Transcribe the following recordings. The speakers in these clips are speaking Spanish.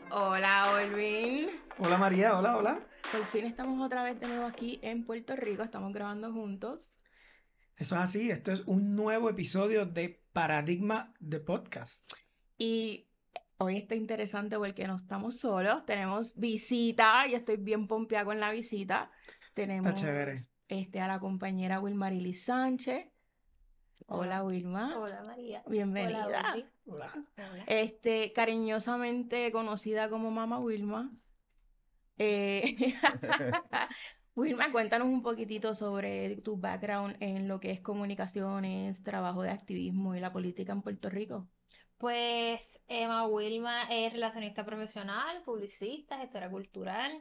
Hola, Olvin. Hola María, hola, hola. Por fin estamos otra vez de nuevo aquí en Puerto Rico. Estamos grabando juntos. Eso es así, esto es un nuevo episodio de Paradigma de Podcast. Y hoy está interesante porque no estamos solos. Tenemos visita. Yo estoy bien pompeada con la visita. Está chévere. Tenemos a la compañera Wilmarily Sánchez. Hola, Hola, Wilma. hola María, hola Bienvenida. Olvi, Hola. hola. Cariñosamente conocida como Mama Wilma. Eh, Wilma, cuéntanos un poquitito sobre tu background en lo que es comunicaciones, trabajo de activismo y la política en Puerto Rico. Pues Emma Wilma es relacionista profesional, publicista, gestora cultural.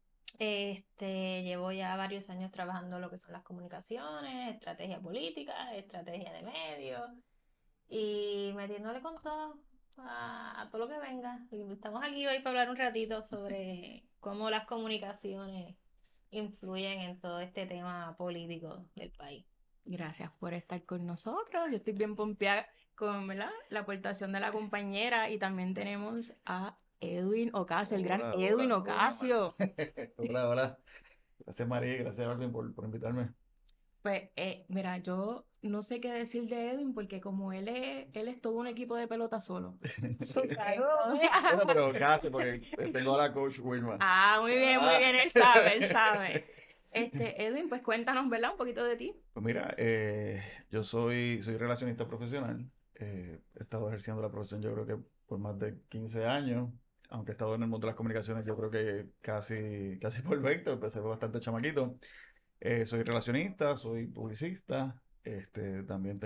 Llevo ya varios años trabajando en lo que son las comunicaciones, estrategia política, estrategia de medios y metiéndole con todo a todo lo que venga. Y estamos aquí hoy para hablar un ratito sobre cómo las comunicaciones influyen en todo este tema político del país. Gracias por estar con nosotros. Yo estoy bien pompeada con, ¿verdad?, la aportación de la compañera y también tenemos a Edwin Ocasio, el gran Hola, Edwin hola, hola, Ocasio. hola, hola. Gracias María, gracias Alvin por invitarme. Pues, mira, yo no sé qué decir de Edwin porque como él es todo un equipo de pelota solo. Saludos. Bueno, pero casi, porque tengo a la coach Wilma. Muy Ah. bien, él sabe, él sabe. Edwin, pues cuéntanos, ¿verdad? Un poquito de ti. Pues mira, yo soy relacionista profesional. He estado ejerciendo la profesión yo creo que por más de 15 años. Aunque he estado en el mundo de las comunicaciones yo creo que casi por 20, empecé bastante chamaquito. Soy relacionista, soy publicista, también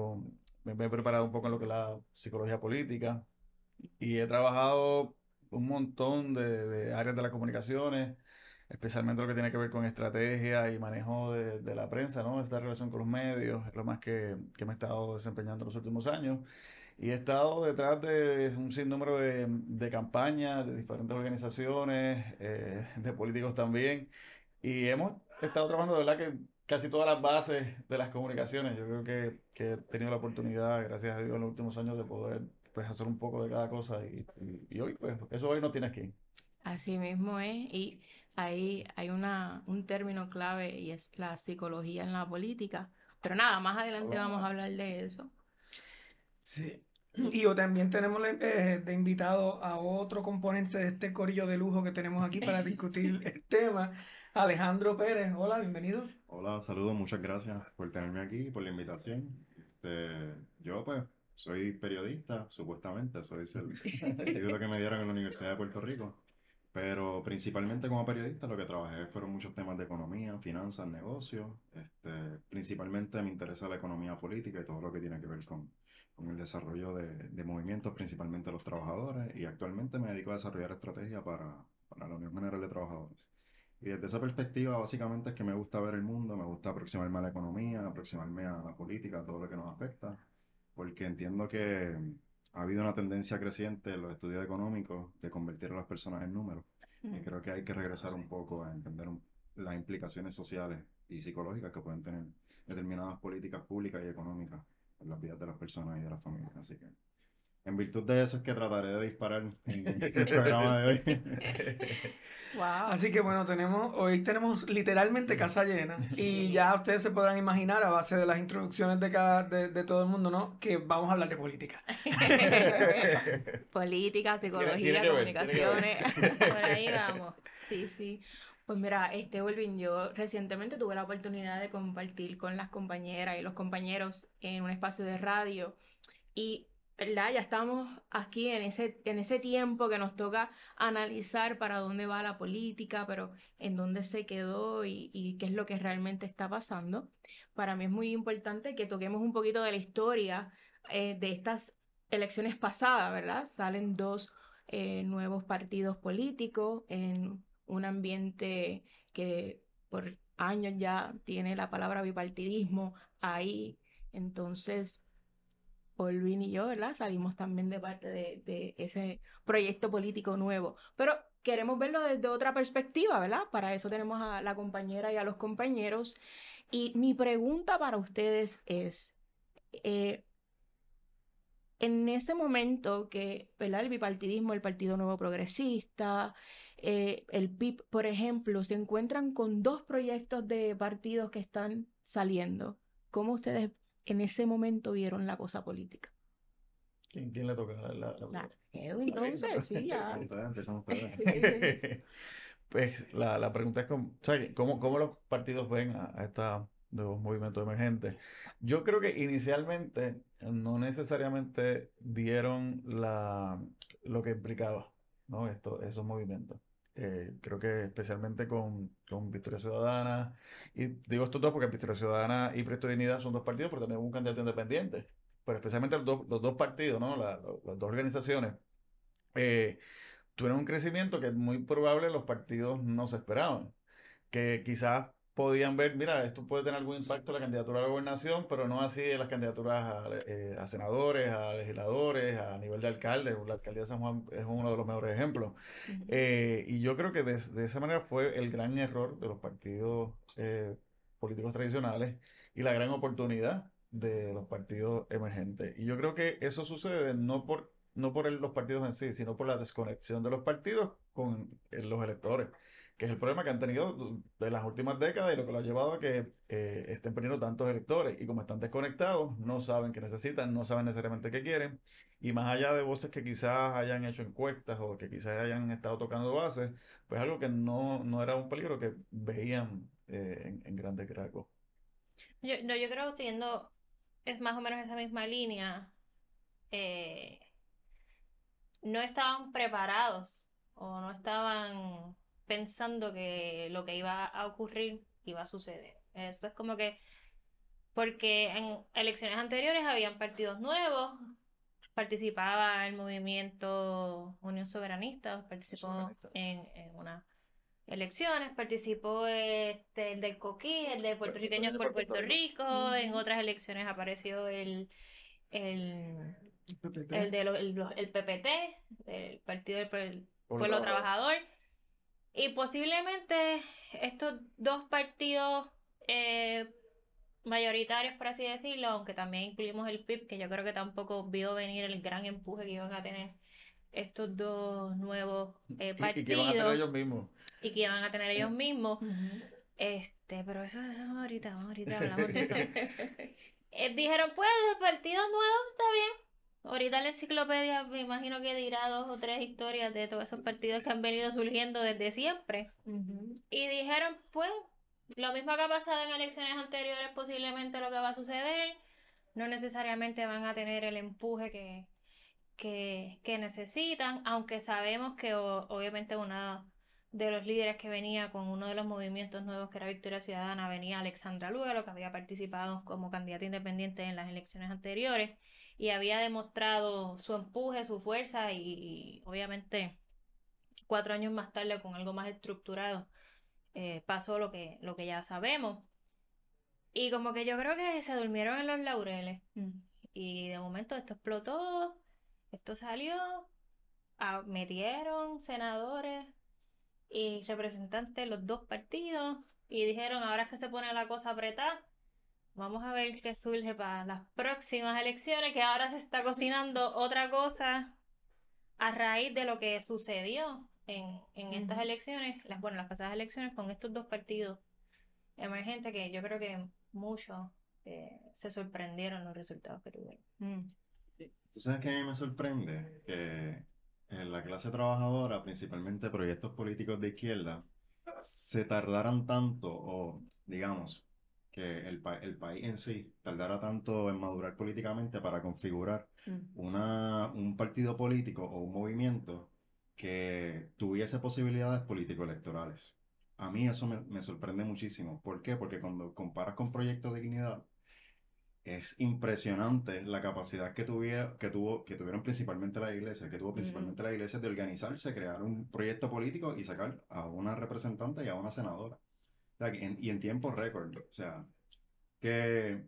me he preparado un poco en lo que es la psicología política y he trabajado un montón de áreas de las comunicaciones, especialmente lo que tiene que ver con estrategia y manejo de la prensa, ¿no? Esta relación con los medios, es lo más que me he estado desempeñando en los últimos años. Y he estado detrás de un sinnúmero de campañas de diferentes organizaciones, de políticos también. Y hemos estado trabajando, de verdad, que casi todas las bases de las comunicaciones. Yo creo que he tenido la oportunidad, gracias a Dios, en los últimos años de poder pues, hacer un poco de cada cosa. Y hoy, pues, eso hoy no tiene aquí. Así mismo es, y ahí hay un término clave y es la psicología en la política. Pero nada, más adelante vamos a Hola. hablar de eso. Sí. Y también tenemos de invitado a otro componente de este corillo de lujo que tenemos aquí para discutir el tema, Alejandro Pérez. Hola, bienvenido. Hola, saludos, muchas gracias por tenerme aquí, por la invitación. Yo pues soy periodista, supuestamente, eso dice el título que me dieron en la Universidad de Puerto Rico, pero principalmente como periodista lo que trabajé fueron muchos temas de economía, finanzas, negocios. Principalmente me interesa la economía política y todo lo que tiene que ver con el desarrollo de movimientos, principalmente los trabajadores, y actualmente me dedico a desarrollar estrategia para la Unión General de Trabajadores. Y desde esa perspectiva, básicamente es que me gusta ver el mundo, me gusta aproximarme a la economía, aproximarme a la política, a todo lo que nos afecta, porque entiendo que ha habido una tendencia creciente en los estudios económicos de convertir a las personas en números. Y Mm. creo que hay que regresar un poco a entender las implicaciones sociales y psicológicas que pueden tener determinadas políticas públicas y económicas en las vidas de las personas y de las familias. Así que, en virtud de eso es que trataré de disparar en el programa de hoy. Wow. Así que bueno, hoy tenemos literalmente casa llena y ya ustedes se podrán imaginar a base de las introducciones de todo el mundo, ¿no? Que vamos a hablar de política. Política, Tiene psicología, que ver, tiene que ver. comunicaciones. Por ahí vamos. Sí, sí. Pues mira, Olvin, yo recientemente tuve la oportunidad de compartir con las compañeras y los compañeros en un espacio de radio. Y, ¿verdad? Ya estamos aquí en ese tiempo que nos toca analizar para dónde va la política, pero en dónde se quedó y qué es lo que realmente está pasando. Para mí es muy importante que toquemos un poquito de la historia de estas elecciones pasadas, ¿verdad? Salen dos nuevos partidos políticos en un ambiente que por años ya tiene la palabra bipartidismo ahí. Entonces, Olvin y yo, ¿verdad? Salimos también de parte de ese proyecto político nuevo. Pero queremos verlo desde otra perspectiva, ¿verdad? Para eso tenemos a la compañera y a los compañeros. Y mi pregunta para ustedes es, eh, en ese momento que, ¿verdad? El bipartidismo, el Partido Nuevo Progresista, el PIP, por ejemplo, se encuentran con dos proyectos de partidos que están saliendo. ¿Cómo ustedes en ese momento vieron la cosa política? ¿Quién le toca Claro, Edwin, entonces, sí, ya. Empezamos ustedes. Pues la pregunta es ¿cómo los partidos ven a estos nuevos movimientos emergentes? Yo creo que inicialmente no necesariamente vieron lo que implicaba, ¿no? Esos movimientos. Creo que especialmente con Victoria Ciudadana, y digo estos dos porque Victoria Ciudadana y Proyecto de Dignidad son dos partidos, pero también hubo un candidato independiente. Pero especialmente los dos partidos, ¿no? Las dos organizaciones. eh, Tuvieron un crecimiento que es muy probable los partidos no se esperaban. Que quizás podían ver, mira, esto puede tener algún impacto en la candidatura a la gobernación, pero no así en las candidaturas a senadores, a legisladores, a nivel de alcalde. La alcaldía de San Juan es uno de los mejores ejemplos. Y yo creo que de esa manera fue el gran error de los partidos políticos tradicionales y la gran oportunidad de los partidos emergentes. Y yo creo que eso sucede no por los partidos en sí, sino por la desconexión de los partidos con los electores, que es el problema que han tenido de las últimas décadas y lo que lo ha llevado a que estén perdiendo tantos electores. Y como están desconectados, no saben qué necesitan, no saben necesariamente qué quieren. Y más allá de voces que quizás hayan hecho encuestas o que quizás hayan estado tocando bases, pues algo que no era un peligro que veían en grandes rasgos. Yo creo, siguiendo, es más o menos esa misma línea, no estaban preparados o no estaban pensando que lo que iba a ocurrir iba a suceder. Eso es como que, porque en elecciones anteriores habían partidos nuevos, participaba el movimiento Unión Soberanista, participó Soberanista. en unas elecciones, participó el del Coquí, el de Puertorriqueños por Puerto Rico, en otras elecciones apareció el el PPT, el Partido del Pueblo Trabajador. Y posiblemente estos dos partidos mayoritarios, por así decirlo, aunque también incluimos el PIB, que yo creo que tampoco vio venir el gran empuje que iban a tener estos dos nuevos partidos. Y que van a tener ellos mismos. Y que iban a tener ellos mismos. Pero eso ahorita hablamos de eso. Dijeron, pues, partidos nuevos, está bien. Ahorita en la enciclopedia me imagino que dirá 2 o 3 historias de todos esos partidos que han venido surgiendo desde siempre. Y dijeron, pues, lo mismo que ha pasado en elecciones anteriores, posiblemente lo que va a suceder. No necesariamente van a tener el empuje que necesitan, aunque sabemos que obviamente uno de los líderes que venía con uno de los movimientos nuevos que era Victoria Ciudadana venía Alexandra Lúgaro, que había participado como candidata independiente en las elecciones anteriores y había demostrado su empuje, su fuerza y obviamente 4 años más tarde con algo más estructurado pasó lo que ya sabemos. Y como que yo creo que se durmieron en los laureles y de momento esto explotó. Esto salió, metieron senadores y representantes de los dos partidos y dijeron, ahora es que se pone la cosa apretada, vamos a ver qué surge para las próximas elecciones, que ahora se está cocinando otra cosa a raíz de lo que sucedió en estas elecciones, las pasadas elecciones con estos dos partidos emergentes que yo creo que muchos se sorprendieron los resultados que tuvieron. ¿Tú sabes qué a mí me sorprende? Que en la clase trabajadora, principalmente proyectos políticos de izquierda, se tardaran tanto, o digamos, que el país en sí tardara tanto en madurar políticamente para configurar un partido político o un movimiento que tuviese posibilidades político-electorales. A mí eso me sorprende muchísimo. ¿Por qué? Porque cuando comparas con Proyecto de Dignidad, es impresionante la capacidad que tuvieron principalmente la iglesia, que tuvo principalmente la iglesia de organizarse, crear un proyecto político y sacar a una representante y a una senadora. O sea, y en tiempo récord. O sea, que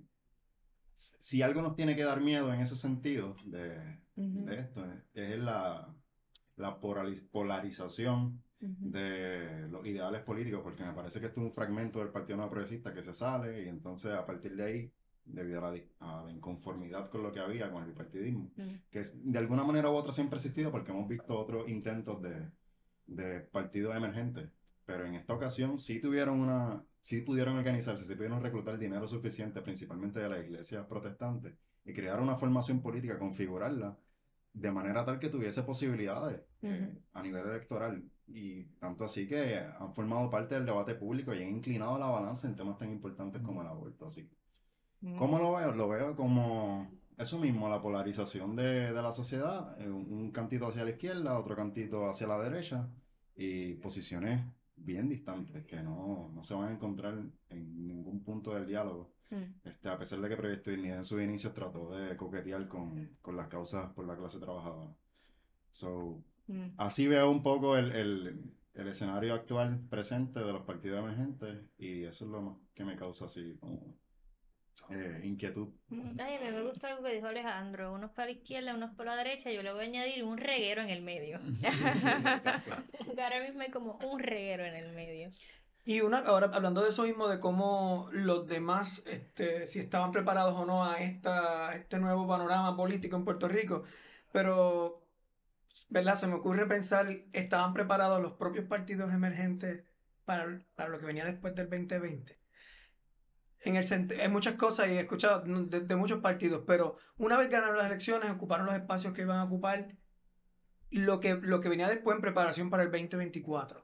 si algo nos tiene que dar miedo en ese sentido de esto, es la polarización de los ideales políticos, porque me parece que esto es un fragmento del Partido Nuevo Progresista que se sale y entonces a partir de ahí debido a la inconformidad con lo que había, con el bipartidismo, Mm. que de alguna manera u otra siempre ha existido porque hemos visto otros intentos de partidos emergentes, pero en esta ocasión sí pudieron organizarse, sí pudieron reclutar dinero suficiente, principalmente de las iglesias protestantes, y crear una formación política, configurarla de manera tal que tuviese posibilidades a nivel electoral. Y tanto así que han formado parte del debate público y han inclinado la balanza en temas tan importantes como el aborto. Así que, ¿cómo lo veo? Lo veo como eso mismo, la polarización de la sociedad, un cantito hacia la izquierda, otro cantito hacia la derecha, y posiciones bien distantes que no se van a encontrar en ningún punto del diálogo. A pesar de que Proyecto Dignidad en sus inicios trató de coquetear con las causas por la clase trabajadora. So, así veo un poco el escenario actual presente de los partidos emergentes, y eso es lo más que me causa así como inquietud. Ay, a mí me gusta algo que dijo Alejandro, unos para la izquierda, unos para la derecha, yo le voy a añadir un reguero en el medio. Ahora mismo hay como un reguero en el medio. Y ahora hablando de eso mismo, de cómo los demás, si estaban preparados o no a este nuevo panorama político en Puerto Rico, pero, ¿verdad? Se me ocurre pensar, ¿estaban preparados los propios partidos emergentes para lo que venía después del 2020? Hay muchas cosas y he escuchado de muchos partidos, pero una vez ganaron las elecciones, ocuparon los espacios que iban a ocupar, lo que venía después en preparación para el 2024.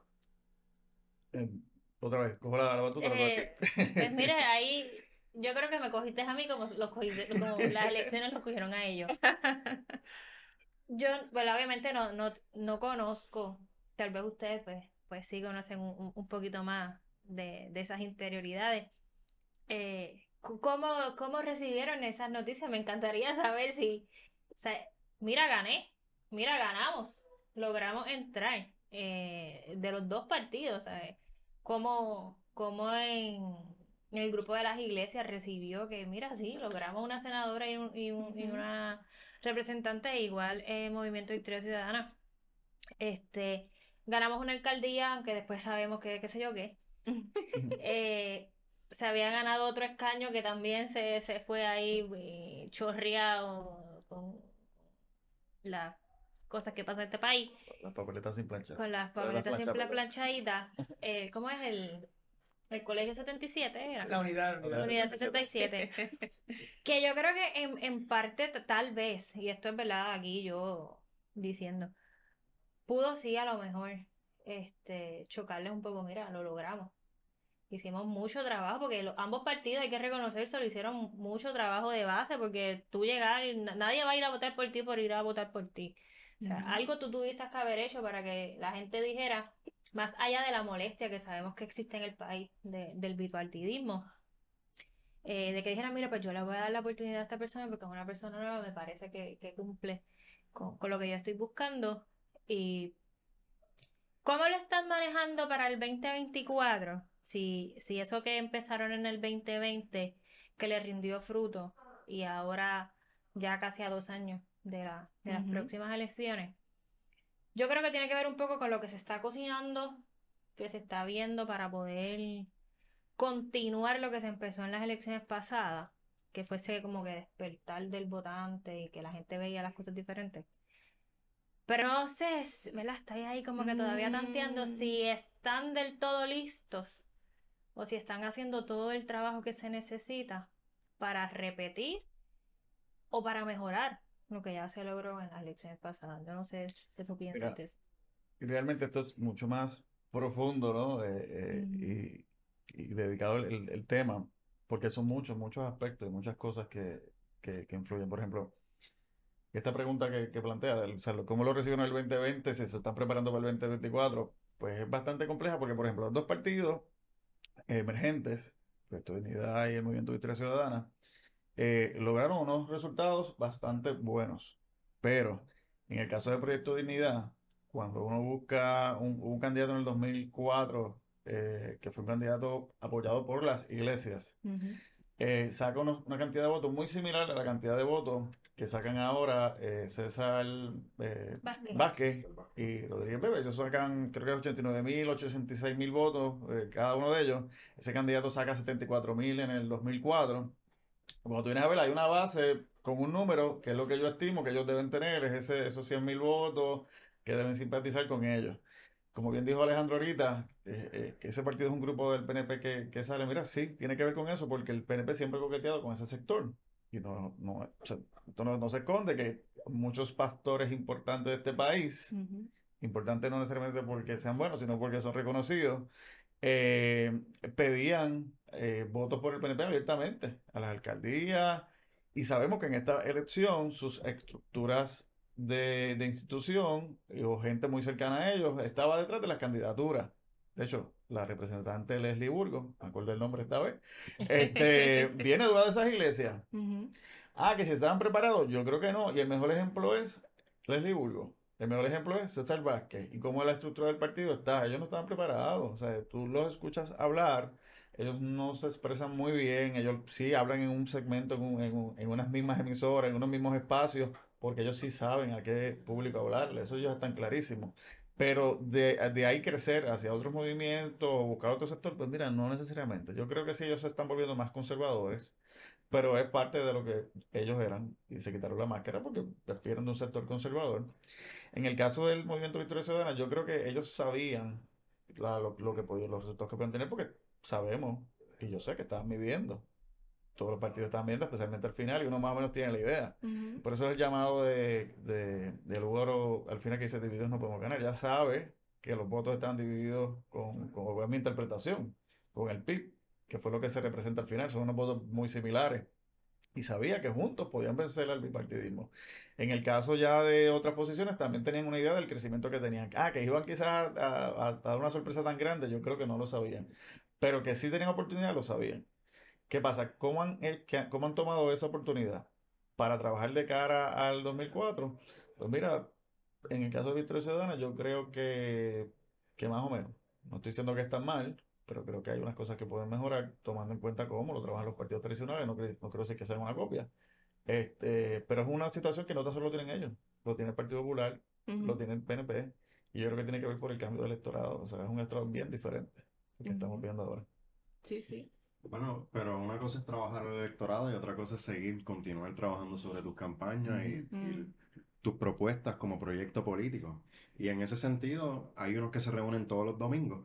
Otra vez, cojo la batuta. Pues mire, ahí yo creo que me cogiste a mí como como las elecciones los cogieron a ellos. Yo, bueno, obviamente no conozco, tal vez ustedes pues sí conocen un poquito más de esas interioridades. ¿Cómo recibieron esas noticias? Me encantaría saber si, o sea, mira, ganamos, logramos entrar de los dos partidos, ¿sabes? ¿Cómo en el grupo de las iglesias recibió que, mira, sí, logramos una senadora y una representante, igual Movimiento Victoria Ciudadana, ganamos una alcaldía, aunque después sabemos que qué sé yo qué. Se había ganado otro escaño que también se fue ahí chorreado con las cosas que pasan en este país. Las papeletas sin planchar. Con las papeletas siempre planchaditas. ¿Cómo es el colegio 77? Era? La unidad. La unidad 77. Que yo creo que en parte, tal vez, y esto es verdad aquí yo diciendo, pudo sí a lo mejor chocarles un poco, mira, lo logramos. Hicimos mucho trabajo, porque ambos partidos, hay que reconocerse, lo hicieron mucho trabajo de base, porque tú llegar y nadie va a ir a votar por ti por ir a votar por ti. O sea, algo tú tuviste que haber hecho para que la gente dijera, más allá de la molestia que sabemos que existe en el país del bipartidismo, de que dijeran, mira, pues yo le voy a dar la oportunidad a esta persona porque es una persona nueva, me parece que cumple con lo que yo estoy buscando. Y ¿cómo lo están manejando para el 2024? Si eso que empezaron en el 2020, que le rindió fruto, y ahora ya casi a 2 años de las próximas elecciones, yo creo que tiene que ver un poco con lo que se está cocinando, que se está viendo para poder continuar lo que se empezó en las elecciones pasadas, que fuese como que despertar del votante y que la gente veía las cosas diferentes. Pero no sé, ¿verdad? Estoy ahí como que todavía tanteando si están del todo listos o si están haciendo todo el trabajo que se necesita para repetir o para mejorar lo que ya se logró en las elecciones pasadas. Yo no sé qué tú piensas de eso. Realmente esto es mucho más profundo, ¿no? Y dedicado el tema, porque son muchos aspectos y muchas cosas que influyen. Por ejemplo, esta pregunta que plantea, o sea, ¿cómo lo recibieron en el 2020? Si se están preparando para el 2024, pues es bastante compleja porque, por ejemplo, los dos partidos emergentes, Proyecto Dignidad y el Movimiento Victoria Ciudadana, lograron unos resultados bastante buenos. Pero en el caso de Proyecto Dignidad, cuando uno busca un candidato en el 2004, que fue un candidato apoyado por las iglesias, saca una cantidad de votos muy similar a la cantidad de votos que sacan ahora César Vázquez y Rodríguez Bebe. Ellos sacan, creo que 89.000, 86.000 votos, cada uno de ellos. Ese candidato saca 74.000 en el 2004. Como tú vienes a ver, hay una base con un número, que es lo que yo estimo que ellos deben tener, es esos 100.000 votos que deben simpatizar con ellos. Como bien dijo Alejandro ahorita, que ese partido es un grupo del PNP que sale, mira, sí, tiene que ver con eso, porque el PNP siempre ha coqueteado con ese sector. Y o sea, esto no se esconde que muchos pastores importantes de este país, Ujú. importantes no necesariamente porque sean buenos, sino porque son reconocidos, eh, pedían votos por el PNP abiertamente a las alcaldías, y sabemos que en esta elección sus estructuras de institución o gente muy cercana a ellos estaba detrás de las candidaturas. De hecho, la representante Leslie Burgos, me acuerdo el nombre esta vez, viene de una de esas iglesias. Ujú. Ah, que si estaban preparados, yo creo que no. Y el mejor ejemplo es Leslie Burgos. El mejor ejemplo es César Vázquez. Y cómo la estructura del partido está. Ellos no estaban preparados. O sea, tú los escuchas hablar, ellos no se expresan muy bien. Ellos sí hablan en un segmento, en unas mismas emisoras, en unos mismos espacios, porque ellos sí saben a qué público hablarle. Eso ellos están clarísimos. Pero de ahí crecer hacia otros movimientos o buscar otro sector, pues mira, no necesariamente. Yo creo que sí, ellos se están volviendo más conservadores, pero es parte de lo que ellos eran y se quitaron la máscara porque refieren de un sector conservador. En el caso del movimiento Victoria Ciudadana, yo creo que ellos sabían lo que podían, los resultados que podían tener, porque sabemos, y yo sé que estaban midiendo. Todos los partidos estaban viendo, especialmente al final, y uno más o menos tiene la idea. Ujú. Por eso es el llamado de Lugaro, al final, que dice: divididos no podemos ganar. Ya sabe que los votos están divididos con mi interpretación, con el PIB, que fue lo que se representa al final. Son unos votos muy similares, y sabía que juntos podían vencer al bipartidismo. En el caso ya de otras posiciones, también tenían una idea del crecimiento que tenían. Ah, que iban quizás a dar una sorpresa tan grande, yo creo que no lo sabían. Pero que sí tenían oportunidad, lo sabían. ¿Qué pasa? ¿Cómo han tomado esa oportunidad para trabajar de cara al 2004? Pues mira, en el caso de Victoria Ciudadana, yo creo que más o menos. No estoy diciendo que están mal, pero creo que hay unas cosas que pueden mejorar, tomando en cuenta cómo lo trabajan los partidos tradicionales. No creo decir que sean una copia. Pero es una situación que no tan solo lo tienen ellos, lo tiene el Partido Popular, lo Ujú. tiene el PNP, y yo creo que tiene que ver por el cambio de electorado. O sea, es un electorado bien diferente al que estamos Ujú. viendo ahora. Sí, sí. Bueno, pero una cosa es trabajar el electorado y otra cosa es continuar trabajando sobre tus campañas Ujú. Mm. tus propuestas como proyecto político. Y en ese sentido, hay unos que se reúnen todos los domingos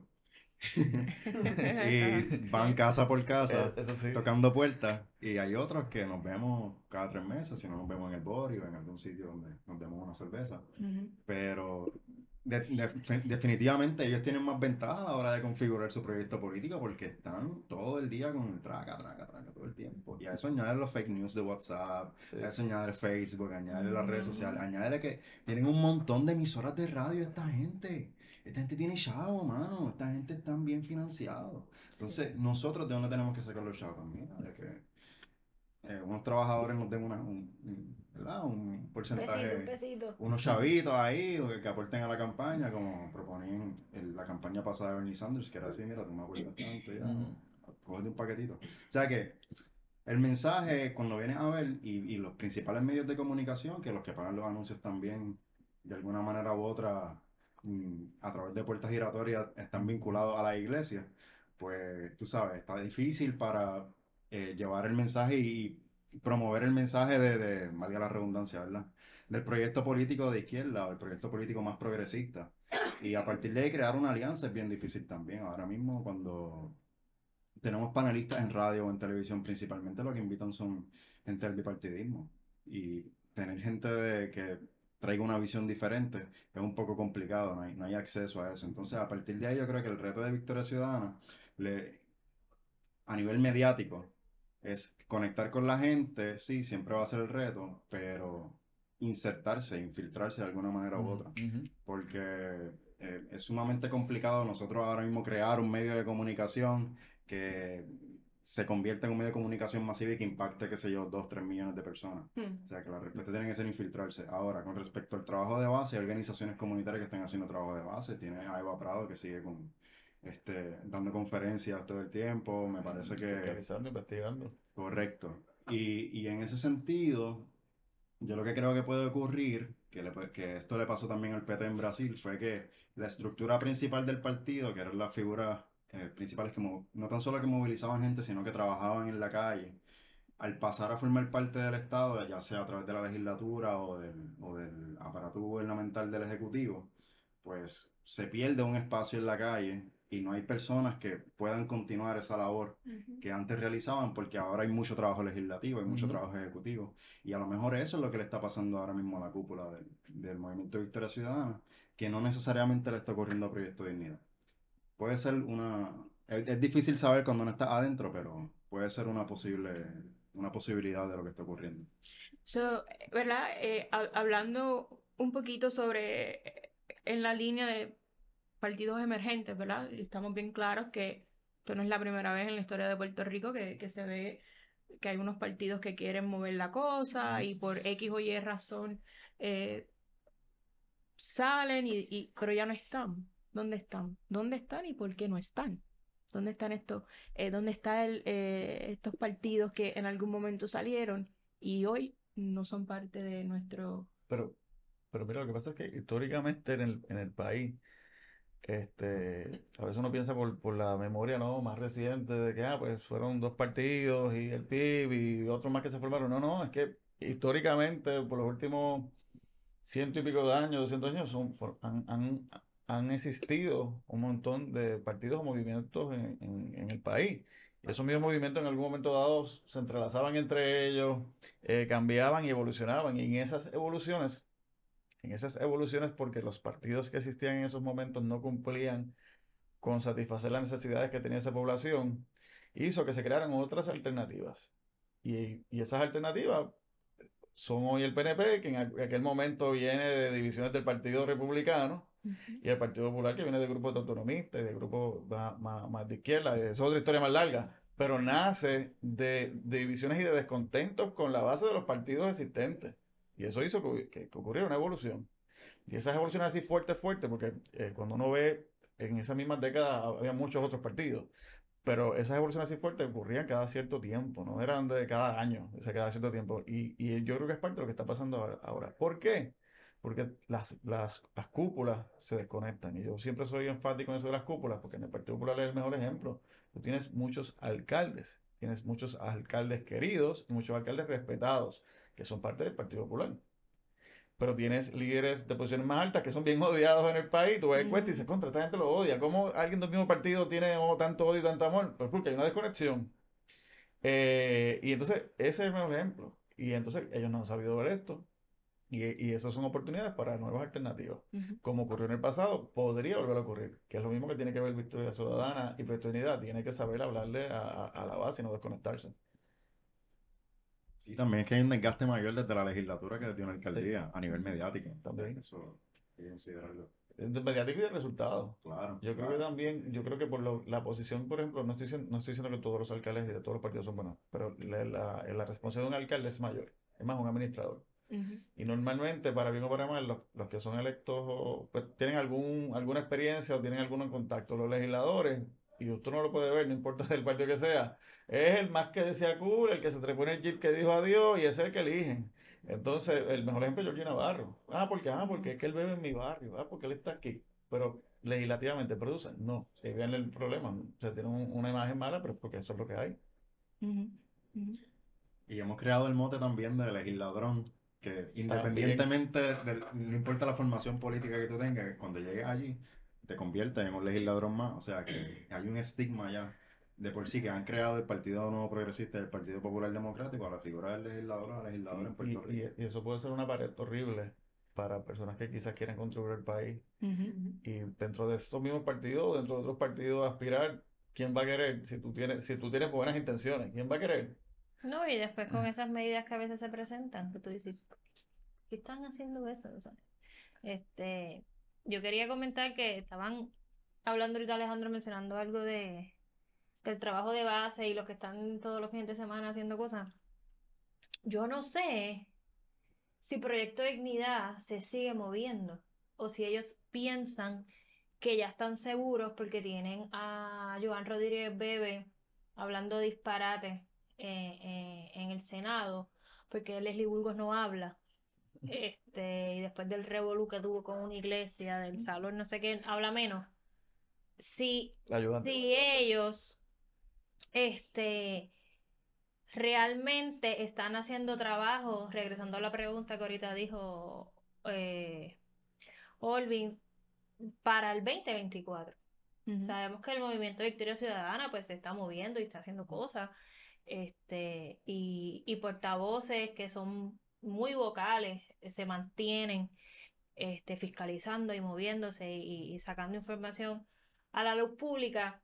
y van Sí. casa por casa Eso sí. tocando puertas, y hay otros que nos vemos cada 3 meses, si no nos vemos en el Bori o en algún sitio donde nos demos una cerveza. Ujú. Pero definitivamente ellos tienen más ventaja a la hora de configurar su proyecto político porque están todo el día con el traca, traca, traca, todo el tiempo. Y a eso añaden los fake news de WhatsApp, Sí. a eso añaden Facebook, añaden las redes Ujú. sociales, añaden que tienen un montón de emisoras de radio esta gente. Esta gente tiene chavo, mano. Esta gente está bien financiado. Entonces, nosotros de dónde tenemos que sacar los chavos. Mira, de que unos trabajadores nos den ¿verdad? Un Un porcentaje, pesito. unos chavitos ahí o que aporten a la campaña, como proponían en la campaña pasada de Bernie Sanders, que era así: mira, tú me aportas tanto, ya, Ujú. cógete un paquetito. O sea que el mensaje, cuando vienes a ver, y los principales medios de comunicación, que los que pagan los anuncios también, de alguna manera u otra, a través de puertas giratorias, están vinculados a la iglesia, pues tú sabes, está difícil para llevar el mensaje y promover el mensaje valga la redundancia, ¿verdad? Del proyecto político de izquierda o el proyecto político más progresista. Y a partir de ahí crear una alianza es bien difícil también. Ahora mismo, cuando tenemos panelistas en radio o en televisión, principalmente lo que invitan son gente del bipartidismo. Y tener gente que traiga una visión diferente es un poco complicado, no hay acceso a eso. Entonces, a partir de ahí, yo creo que el reto de Victoria Ciudadana, a nivel mediático, es conectar con la gente. Sí, siempre va a ser el reto, pero insertarse, infiltrarse de alguna manera u otra. Ujú. Porque es sumamente complicado nosotros ahora mismo crear un medio de comunicación que se convierta en un medio de comunicación masivo y que impacte, qué sé yo, 2, 3 millones de personas. Mm. O sea, que la respuesta tiene que ser infiltrarse. Ahora, con respecto al trabajo de base, hay organizaciones comunitarias que están haciendo trabajo de base. Tiene a Eva Prado, que sigue dando conferencias todo el tiempo. Me parece que Fiscalizando, investigando. correcto. Y en ese sentido, yo lo que creo que puede ocurrir, que esto le pasó también al PT en Brasil, fue que la estructura principal del partido, que eran las figuras principales no tan solo que movilizaban gente, sino que trabajaban en la calle, al pasar a formar parte del Estado, ya sea a través de la legislatura o del aparato gubernamental del Ejecutivo, pues se pierde un espacio en la calle y no hay personas que puedan continuar esa labor que antes realizaban porque ahora hay mucho trabajo legislativo, hay mucho trabajo ejecutivo y a lo mejor eso es lo que le está pasando ahora mismo a la cúpula del Movimiento de Victoria Ciudadana, que no necesariamente le está ocurriendo a Proyecto Dignidad. Puede ser es difícil saber cuando uno está adentro, pero puede ser una posibilidad de lo que está ocurriendo. So, ¿verdad? Hablando un poquito sobre, en la línea de partidos emergentes, ¿verdad? Y estamos bien claros que esto no es la primera vez en la historia de Puerto Rico que se ve que hay unos partidos que quieren mover la cosa y por X o Y razón eh, salen pero ya no están. ¿Dónde están? ¿Dónde están y por qué no están? ¿Dónde están estos, dónde están estos partidos que en algún momento salieron y hoy no son parte de nuestro... Pero, pero mira, lo que pasa es que históricamente en el país, a veces uno piensa por la memoria, ¿no?, más reciente de que, pues fueron dos partidos y el PIB y otros más que se formaron. No, no, es que históricamente, por los últimos ciento y pico de años, 200 años, han existido un montón de partidos o movimientos en el país. Y esos mismos movimientos en algún momento dado se entrelazaban entre ellos, cambiaban y evolucionaban. Y en esas evoluciones, porque los partidos que existían en esos momentos no cumplían con satisfacer las necesidades que tenía esa población, hizo que se crearan otras alternativas. Y esas alternativas son hoy el PNP, que en aquel momento viene de divisiones del Partido Republicano, y el Partido Popular, que viene de grupos de autonomistas, de grupos más de izquierda. Es otra historia más larga, pero nace de divisiones y de descontentos con la base de los partidos existentes. Y eso hizo que ocurriera una evolución. Y esas evoluciones así fuertes, fuertes, porque cuando uno ve en esas mismas décadas había muchos otros partidos. Pero esas evoluciones así fuertes ocurrían cada cierto tiempo, no eran de cada año, o sea, cada cierto tiempo. Y yo creo que es parte de lo que está pasando ahora. ¿Por qué? Porque las cúpulas se desconectan. Y yo siempre soy enfático en eso de las cúpulas, porque en el Partido Popular es el mejor ejemplo. Tú tienes muchos alcaldes queridos y muchos alcaldes respetados, que son parte del Partido Popular, pero tienes líderes de posiciones más altas que son bien odiados en el país. Tú ves encuestas y dices, contra, esta gente lo odia. ¿Cómo alguien del mismo partido tiene tanto odio y tanto amor? Pues porque hay una desconexión. Y entonces, ese es el mejor ejemplo. Y entonces, ellos no han sabido ver esto. Y esas son oportunidades para nuevas alternativas. Como ocurrió en el pasado, podría volver a ocurrir. Que es lo mismo que tiene que ver Victoria Ciudadana y Proyecto Dignidad. Tiene que saber hablarle a la base y no desconectarse. Sí, también es que hay un desgaste mayor desde la legislatura que desde una Sí, alcaldía a nivel mediático. O sea, también. eso hay que considerarlo. De mediático y de resultados. Claro, Yo creo que claro. también, yo creo que por la posición, por ejemplo, no estoy diciendo que todos los alcaldes y de todos los partidos son buenos, pero la responsabilidad de un alcalde es mayor, es más un administrador. Y normalmente, para bien o para mal, los que son electos, pues tienen alguna experiencia o tienen algún contacto. Los legisladores, y usted no lo puede ver, no importa del partido que sea, es el más que decía cool, el que se trepó en el jeep que dijo adiós y ese es el que eligen. Entonces, el mejor ejemplo es Georgie Navarro. Porque es que él vive en mi barrio, porque él está aquí. Pero legislativamente producen, no. Si ven el problema, se tiene una imagen mala, pero es porque eso es lo que hay. Y hemos creado el mote también de legisladrón, que También. independientemente no importa la formación política que tú tengas, cuando llegues allí, te conviertes en un legislador más. O sea que hay un estigma ya de por sí que han creado el Partido Nuevo Progresista y el Partido Popular Democrático a la figura del legislador o la legisladora en Puerto Rico. Y eso puede ser una pared horrible para personas que quizás quieren contribuir al país. Y dentro de estos mismos partidos, dentro de otros partidos, aspirar, ¿quién va a querer? Si tú tienes buenas intenciones, ¿quién va a querer? No, y después con esas medidas que a veces se presentan, que tú dices, ¿por qué están haciendo eso? O sea, yo quería comentar que estaban hablando ahorita Alejandro mencionando algo del trabajo de base y los que están todos los fines de semana haciendo cosas. Yo no sé si Proyecto Dignidad se sigue moviendo o si ellos piensan que ya están seguros porque tienen a Joan Rodríguez Bebe hablando disparate en el Senado, porque Leslie Burgos no habla. Y después del revolú que tuvo con una iglesia, del salón, no sé qué, habla menos. Si La ayudante. ellos realmente están haciendo trabajo, regresando a la pregunta que ahorita dijo Olvin, para el 2024. Ujú. Sabemos que el movimiento Victoria Ciudadana pues se está moviendo y está haciendo cosas, y portavoces que son muy vocales se mantienen fiscalizando y moviéndose y sacando información a la luz pública.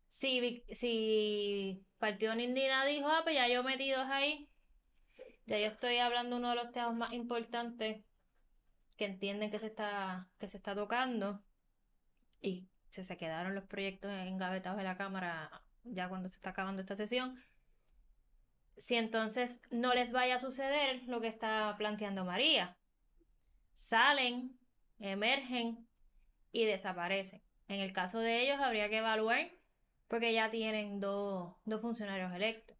Si Partido Nindina dijo, pues ya yo metí dos ahí, ya yo estoy hablando de uno de los temas más importantes que entienden que se está tocando, y se quedaron los proyectos engavetados en la Cámara ya cuando se está acabando esta sesión. Si entonces no les vaya a suceder lo que está planteando María, salen, emergen y desaparecen. En el caso de ellos habría que evaluar porque ya tienen dos funcionarios electos.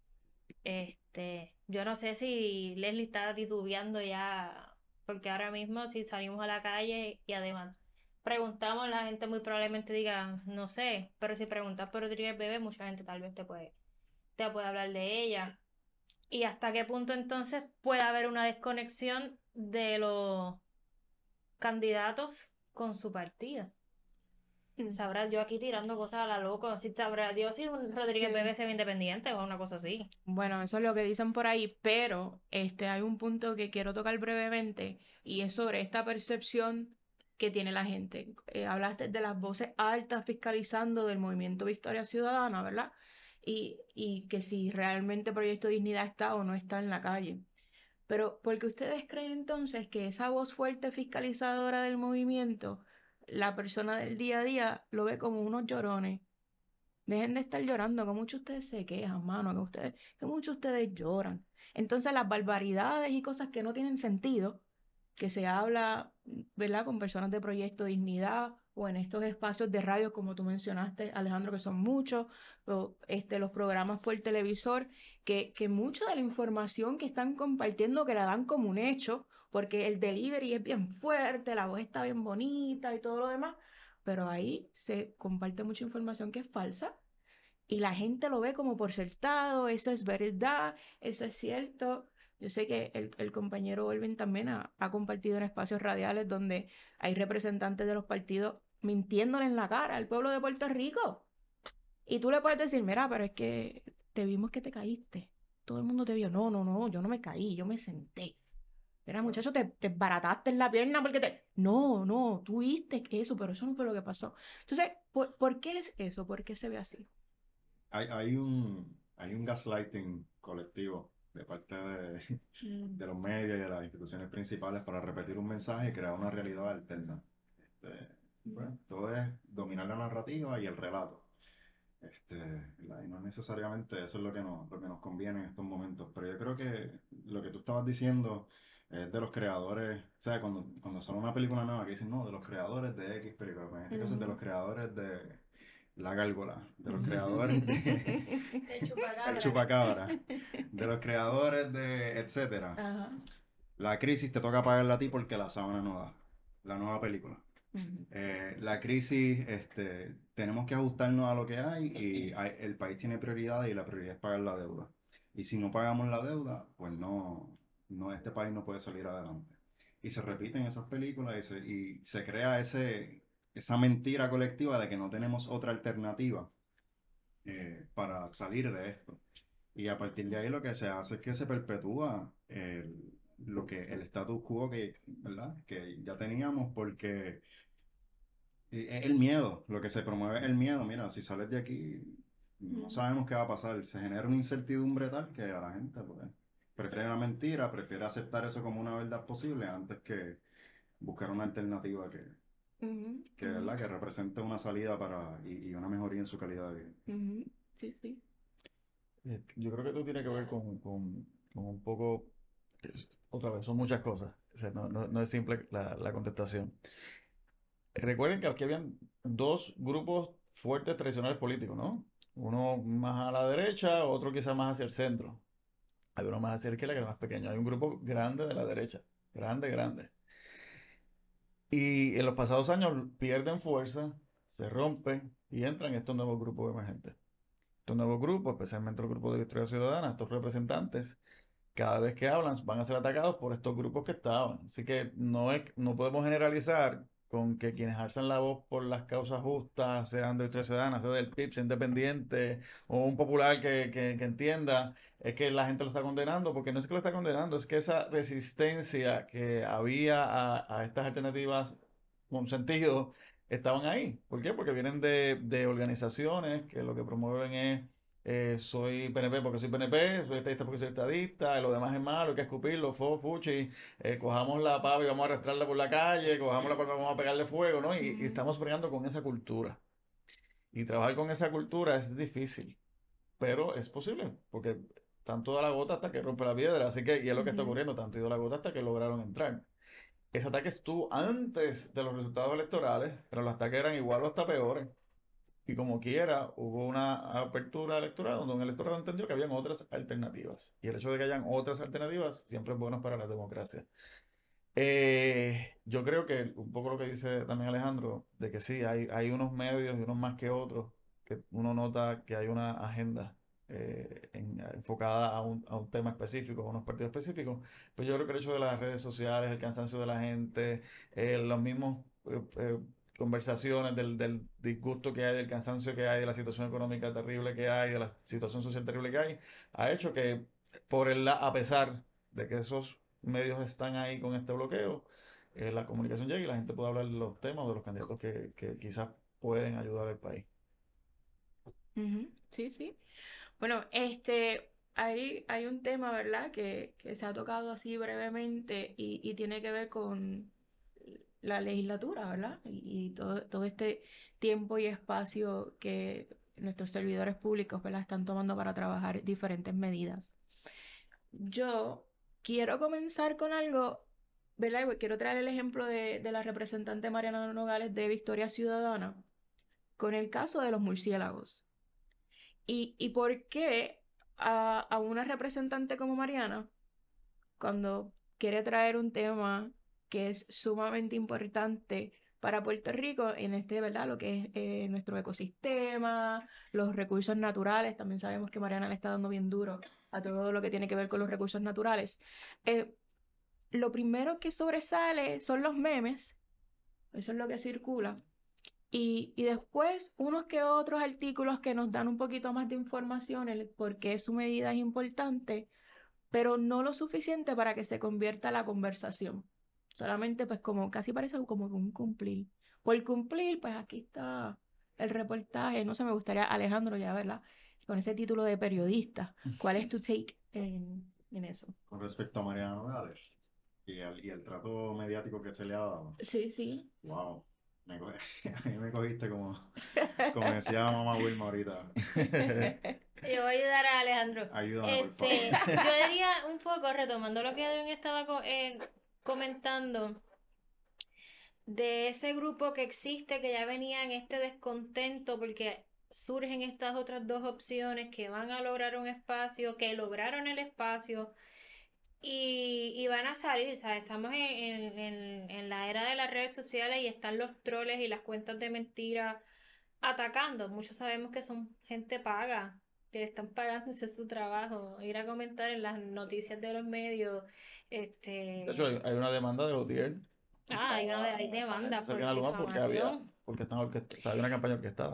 Yo no sé si Leslie está titubeando ya, porque ahora mismo si salimos a la calle y además preguntamos, la gente muy probablemente diga, no sé, pero si preguntas por Rodríguez Bebé, mucha gente tal vez te puede hablar de ella. Y hasta qué punto entonces puede haber una desconexión de los candidatos con su partido. Sabrá yo aquí tirando cosas a la loca, si sabrá Dios si un Rodríguez Sí. Bebé se ve independiente o una cosa así. Bueno, eso es lo que dicen por ahí, pero hay un punto que quiero tocar brevemente y es sobre esta percepción que tiene la gente. Hablaste de las voces altas fiscalizando del movimiento Victoria Ciudadana, ¿verdad? Y que si realmente Proyecto Dignidad está o no está en la calle. Pero ¿por qué ustedes creen entonces que esa voz fuerte fiscalizadora del movimiento, la persona del día a día lo ve como unos llorones? Dejen de estar llorando, que muchos de ustedes se quejan, mano, que muchos de ustedes lloran. Entonces las barbaridades y cosas que no tienen sentido, que se habla, ¿verdad?, con personas de Proyecto Dignidad o en estos espacios de radio, como tú mencionaste, Alejandro, que son muchos, o los programas por televisor, que mucha de la información que están compartiendo que la dan como un hecho, porque el delivery es bien fuerte, la voz está bien bonita y todo lo demás, pero ahí se comparte mucha información que es falsa y la gente lo ve como por sentado, eso es verdad, eso es cierto. Yo sé que el compañero Olvin también ha compartido en espacios radiales donde hay representantes de los partidos mintiéndole en la cara al pueblo de Puerto Rico. Y tú le puedes decir, mira, pero es que te vimos que te caíste. Todo el mundo te vio. No, no, no, yo no me caí, yo me senté. Mira, muchacho, te barataste en la pierna porque te... No, no, tú viste eso, pero eso no fue lo que pasó. Entonces, ¿por qué es eso? ¿Por qué se ve así? Hay un gaslighting colectivo de parte de los medios y de las instituciones principales para repetir un mensaje y crear una realidad alterna. Todo es dominar la narrativa y el relato. Y no necesariamente eso es lo que nos conviene en estos momentos, pero yo creo que lo que tú estabas diciendo es de los creadores, o sea, cuando sale una película nueva que dicen, no, de los creadores de X película, pues en este caso es de los creadores de La Gárgola, de los creadores de El chupacabra. El Chupacabra, de los creadores de etcétera. Ajá. La crisis te toca pagarla a ti porque la sábana no da, la nueva película. Ujú. La crisis, tenemos que ajustarnos a lo que hay y el país tiene prioridades y la prioridad es pagar la deuda. Y si no pagamos la deuda, pues este país no puede salir adelante. Y se repiten esas películas y se crea esa mentira colectiva de que no tenemos otra alternativa para salir de esto. Y a partir de ahí lo que se hace es que se perpetúa el status quo ¿verdad?, que ya teníamos, porque es el miedo, lo que se promueve es el miedo. Mira, si sales de aquí, no sabemos qué va a pasar. Se genera una incertidumbre tal que a la gente pues, prefiere la mentira, prefiere aceptar eso como una verdad posible antes que buscar una alternativa Ujú, ¿verdad?, que represente una salida y una mejoría en su calidad de vida. ujú. Sí, sí. Yo creo que esto tiene que ver con un poco, otra vez, son muchas cosas. O sea, no es simple la contestación. Recuerden que aquí habían dos grupos fuertes tradicionales políticos, ¿no? Uno más a la derecha, otro quizás más hacia el centro. Hay uno más hacia la izquierda que es más pequeño. Hay un grupo grande de la derecha. Grande, grande. Y en los pasados años pierden fuerza, se rompen y entran estos nuevos grupos emergentes. estos nuevos grupos, especialmente el grupo de Victoria Ciudadana, estos representantes, cada vez que hablan van a ser atacados por estos grupos que estaban. Así que no podemos generalizar con que quienes alzan la voz por las causas justas, sean de Victoria Ciudadana, sea del PIB, sea independiente, o un popular que entienda, es que la gente lo está condenando, porque no es que lo está condenando, es que esa resistencia que había a estas alternativas con sentido estaban ahí. ¿Por qué? Porque vienen de organizaciones que lo que promueven es soy PNP porque soy PNP, soy estadista porque soy estadista, y lo demás es malo, hay que escupirlo, fuchi, cojamos la pava y vamos a arrastrarla por la calle, cojamos la pava y vamos a pegarle fuego, ¿no? Y estamos peleando con esa cultura. Y trabajar con esa cultura es difícil, pero es posible, porque tanto da la gota hasta que rompe la piedra, así que, y es lo que está Ujú. ocurriendo, tanto dio la gota hasta que lograron entrar. Ese ataque estuvo antes de los resultados electorales, pero los ataques eran igual o hasta peores. Y como quiera, hubo una apertura electoral donde un electorado entendió que habían otras alternativas. Y el hecho de que hayan otras alternativas siempre es bueno para la democracia. Yo creo que un poco lo que dice también Alejandro, de que sí, hay unos medios y unos más que otros, que uno nota que hay una agenda enfocada a un tema específico, a unos partidos específicos. Pero yo creo que el hecho de las redes sociales, el cansancio de la gente, los mismos conversaciones del disgusto que hay, del cansancio que hay, de la situación económica terrible que hay, de la situación social terrible que hay, ha hecho que a pesar de que esos medios están ahí con este bloqueo, la comunicación llega y la gente puede hablar de los temas o de los candidatos que quizás pueden ayudar al país. Ujú. Sí, sí. Bueno, hay un tema, ¿verdad? Que se ha tocado así brevemente y tiene que ver con la legislatura, ¿verdad? Y todo este tiempo y espacio que nuestros servidores públicos, ¿verdad? Están tomando para trabajar diferentes medidas. Yo quiero comenzar con algo, ¿verdad? Y quiero traer el ejemplo de la representante Mariana Nogales de Victoria Ciudadana con el caso de los murciélagos. ¿Y por qué a una representante como Mariana, cuando quiere traer un tema que es sumamente importante para Puerto Rico, en ¿verdad? Lo que es nuestro ecosistema, los recursos naturales, también sabemos que Mariana le está dando bien duro a todo lo que tiene que ver con los recursos naturales. Lo primero que sobresale son los memes, eso es lo que circula. Y después unos que otros artículos que nos dan un poquito más de información, el por qué su medida es importante, pero no lo suficiente para que se convierta la conversación. Solamente pues como casi parece como un cumplir. Por cumplir, pues aquí está el reportaje. No sé, me gustaría, Alejandro, ya verla, con ese título de periodista. ¿Cuál es tu take en eso? Con respecto a Mariana Nogales y el trato mediático que se le ha dado, Sí, sí. wow, a mí me cogiste como decía mamá Wilma ahorita. Yo voy a ayudar a Alejandro. Ayúdame, por favor. Yo diría un poco, retomando lo que Edwin estaba comentando, de ese grupo que existe, que ya venía en este descontento porque surgen estas otras dos opciones que van a lograr un espacio, que lograron el espacio y van a salir, ¿sabes? Estamos en la era de las redes sociales y están los troles y las cuentas de mentira atacando. Muchos sabemos que son gente paga, que le están pagando, ese es su trabajo, ir a comentar en las noticias de los medios, De hecho, hay una demanda de Odier. hay demanda por Porque difamación están o sea, hay una campaña orquestada.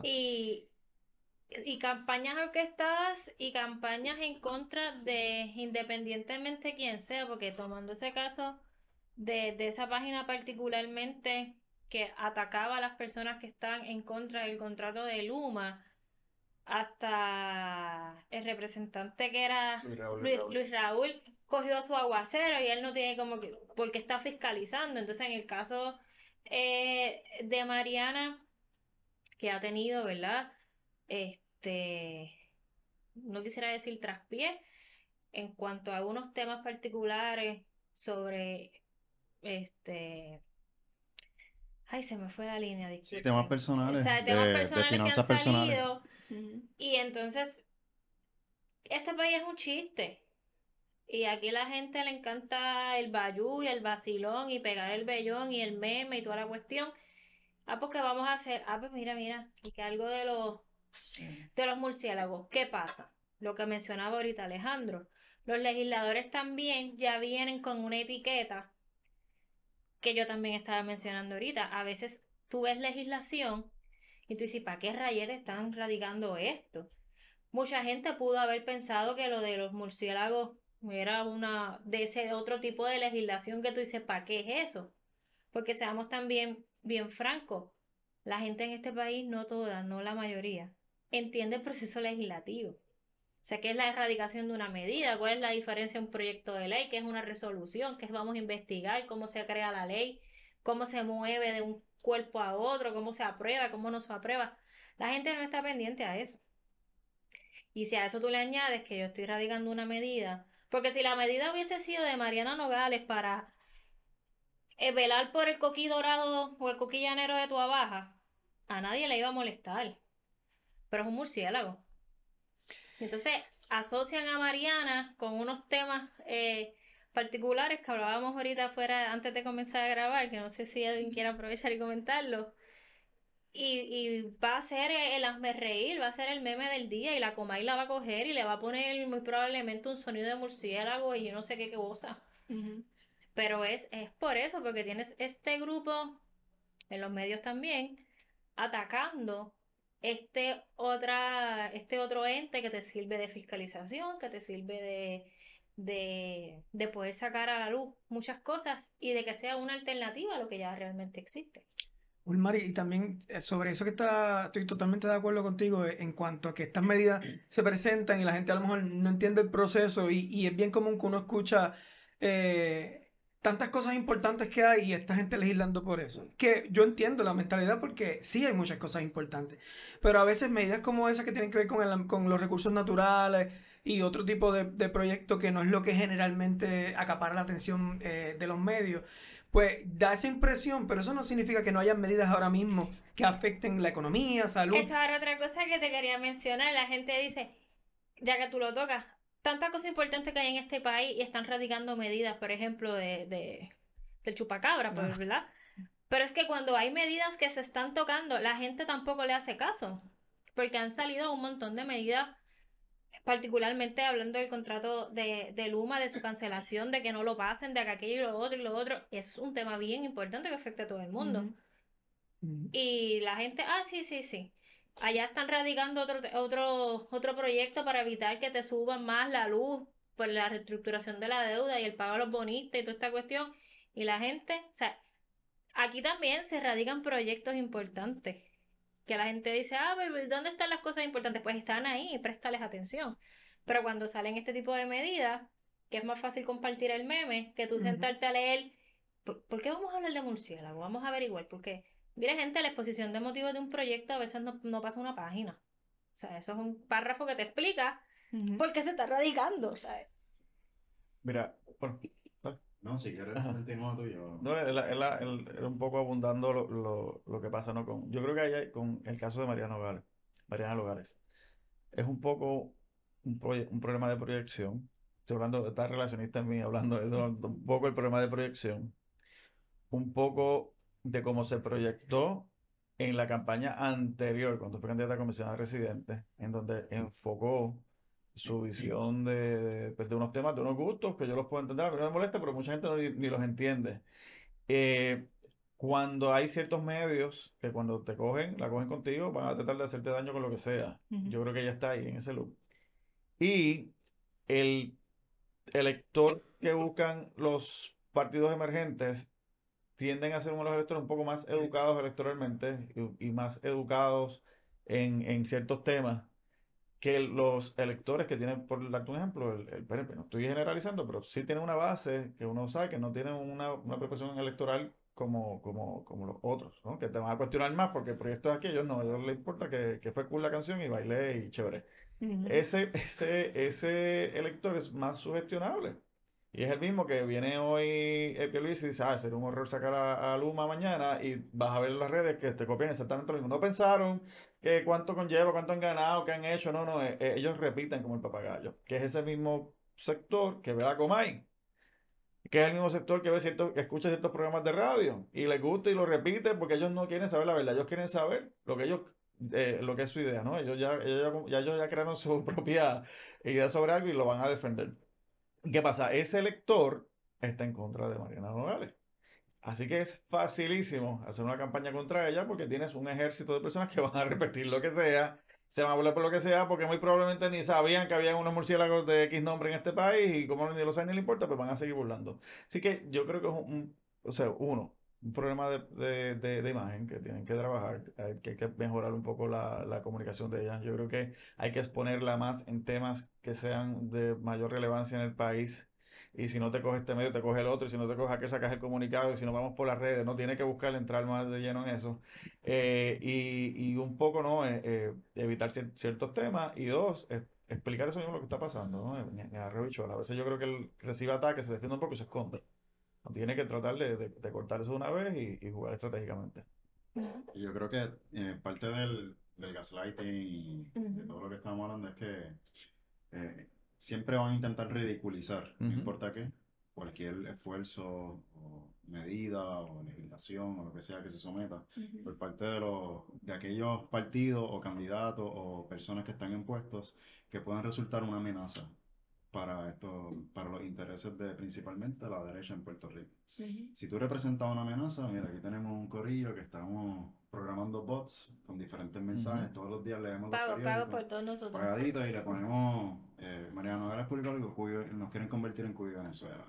y campañas orquestadas y campañas en contra de independientemente quién sea, porque tomando ese caso de esa página particularmente que atacaba a las personas que están en contra del contrato de Luma, hasta el representante que era Luis Raúl cogió su aguacero y él no tiene como que, porque está fiscalizando. Entonces, en el caso de Mariana, que ha tenido, ¿verdad? No quisiera decir traspié, en cuanto a algunos temas particulares sobre, ay, se me fue la línea, Sí, disculpen. temas personales, Temas de personales que finanzas han personales. salido. Y entonces, este país es un chiste. Y aquí a la gente le encanta el bayú y el vacilón y pegar el vellón y el meme y toda la cuestión. Pues ¿qué vamos a hacer? Pues mira, y que algo de los murciélagos. ¿Qué pasa? Lo que mencionaba ahorita Alejandro. Los legisladores también ya vienen con una etiqueta que yo también estaba mencionando ahorita. A veces tú ves legislación y tú dices, ¿para qué rayetes están radicando esto? Mucha gente pudo haber pensado que lo de los murciélagos era una de ese otro tipo de legislación que tú dices, ¿para qué es eso? Porque seamos también bien francos, la gente en este país, no toda, no la mayoría, entiende el proceso legislativo. O sea, ¿qué es la erradicación de una medida? ¿Cuál es la diferencia de un proyecto de ley? ¿Qué es una resolución? ¿Qué es vamos a investigar? ¿Cómo se crea la ley? ¿Cómo se mueve de un cuerpo a otro? ¿Cómo se aprueba? ¿Cómo no se aprueba? La gente no está pendiente a eso. Y si a eso tú le añades que yo estoy radicando una medida, porque si la medida hubiese sido de Mariana Nogales para velar por el coquí dorado o el coquí llanero de tu abaja, a nadie le iba a molestar. Pero es un murciélago. Entonces asocian a Mariana con unos temas particulares que hablábamos ahorita afuera antes de comenzar a grabar, que no sé si alguien quiere aprovechar y comentarlo. Y va a ser el hazme reír, va a ser el meme del día y la Comay la va a coger y le va a poner muy probablemente un sonido de murciélago y yo no sé qué cosa. Pero es por eso, porque tienes este grupo en los medios también atacando este otro ente que te sirve de fiscalización, que te sirve de poder sacar a la luz muchas cosas y de que sea una alternativa a lo que ya realmente existe. Ulmari, y también sobre eso estoy totalmente de acuerdo contigo en cuanto a que estas medidas se presentan y la gente a lo mejor no entiende el proceso y es bien común que uno escucha tantas cosas importantes que hay y esta gente legislando por eso. Que yo entiendo la mentalidad porque sí hay muchas cosas importantes, pero a veces medidas como esas que tienen que ver con los recursos naturales y otro tipo de proyectos que no es lo que generalmente acapara la atención de los medios pues da esa impresión, pero eso no significa que no haya medidas ahora mismo que afecten la economía, salud. Esa era otra cosa que te quería mencionar. La gente dice, ya que tú lo tocas, tantas cosas importantes que hay en este país y están radicando medidas, por ejemplo, del chupacabra, pues, ¿verdad? Pero es que cuando hay medidas que se están tocando, la gente tampoco le hace caso, porque han salido un montón de medidas, particularmente hablando del contrato de Luma, de su cancelación, de que no lo pasen, de que aquello y lo otro y lo otro. Es un tema bien importante que afecta a todo el mundo. Y la gente, sí, sí, sí. Allá están radicando otro proyecto para evitar que te suban más la luz por la reestructuración de la deuda y el pago a los bonistas y toda esta cuestión. Y la gente, o sea, aquí también se radican proyectos importantes. Que la gente dice, pero ¿dónde están las cosas importantes? Pues están ahí, préstales atención. Pero cuando salen este tipo de medidas, que es más fácil compartir el meme, que tú sentarte a leer, ¿por qué vamos a hablar de murciélago? Vamos a averiguar, porque, mire gente, la exposición de motivos de un proyecto a veces no pasa una página. O sea, eso es un párrafo que te explica por qué se está radicando, ¿sabes? Mira, bueno, No, si quieres Ajá. el tema tuyo. no, es un poco abundando lo que pasa, ¿no? Yo creo que con el caso de Mariana Nogales, es un poco un problema de proyección. Estoy hablando, está relacionista en mí hablando de eso, un poco el problema de proyección, un poco de cómo se proyectó en la campaña anterior, cuando fue candidata a comisionada residente, en donde enfocó su visión pues, de unos temas, de unos gustos, que yo los puedo entender, a mí no me molesta, pero mucha gente ni los entiende. Cuando hay ciertos medios que cuando la cogen contigo, van a tratar de hacerte daño con lo que sea. Yo creo que ella está ahí en ese loop. Y el elector que buscan los partidos emergentes tienden a ser unos electores un poco más educados electoralmente y más educados en ciertos temas que los electores que tienen, por darte un ejemplo, el PNP, no estoy generalizando, pero sí tienen una base que uno sabe que no tienen una preparación electoral como los otros, ¿no? Que te van a cuestionar más porque el proyecto es aquí, a ellos no, a ellos les importa que fue cool la canción y bailé y chévere. Ese elector es más sugestionable. Y es el mismo que viene hoy el Pierluisi y dice, sería un horror sacar a Luma mañana y vas a ver en las redes que te copian exactamente lo mismo. No pensaron que cuánto conlleva, cuánto han ganado, qué han hecho. No, ellos repiten como el papagayo. Que es ese mismo sector que ve la Comay. Que es el mismo sector que que escucha ciertos programas de radio. Y les gusta y lo repite porque ellos no quieren saber la verdad. Ellos quieren saber lo que ellos lo que es su idea, ¿no? Ellos ya crearon su propia idea sobre algo y lo van a defender. ¿Qué pasa? Ese elector está en contra de Mariana Nogales. Así que es facilísimo hacer una campaña contra ella porque tienes un ejército de personas que van a repetir lo que sea, se van a hablar por lo que sea, porque muy probablemente ni sabían que había unos murciélagos de X nombre en este país y como ni lo saben ni le importa, pues van a seguir burlando. Así que yo creo que es o sea, un problema de imagen que tienen que trabajar, que hay que mejorar un poco la comunicación de ella. Yo creo que hay que exponerla más en temas que sean de mayor relevancia en el país. Y si no te coge este medio, te coge el otro. Y si no te coge aquel, sacas el comunicado. Y si no vamos por las redes, no tiene que buscar entrar más de lleno en eso. Y un poco, ¿no? Evitar ciertos temas. Y dos, explicar eso mismo lo que está pasando, ¿no? En arroyo y bichuela. A veces yo creo que él recibe ataques, se defiende un poco y se esconde. No tiene que tratar de cortar eso de una vez y jugar estratégicamente. Y yo creo que parte del gaslighting y de todo lo que estamos hablando es que siempre van a intentar ridiculizar, no Ujú. importa qué, cualquier esfuerzo o medida o legislación o lo que sea que se someta por parte de aquellos partidos o candidatos o personas que están en puestos que puedan resultar una amenaza para los intereses de principalmente la derecha en Puerto Rico. Si tú representas una amenaza, mira, aquí tenemos un corillo que estamos programando bots con diferentes mensajes. Todos los días leemos los Pago periódicos, por todos nosotros. pagaditos, y le ponemos, Mariano Nogales publicó algo, nos quieren convertir en Cuyo Venezuela.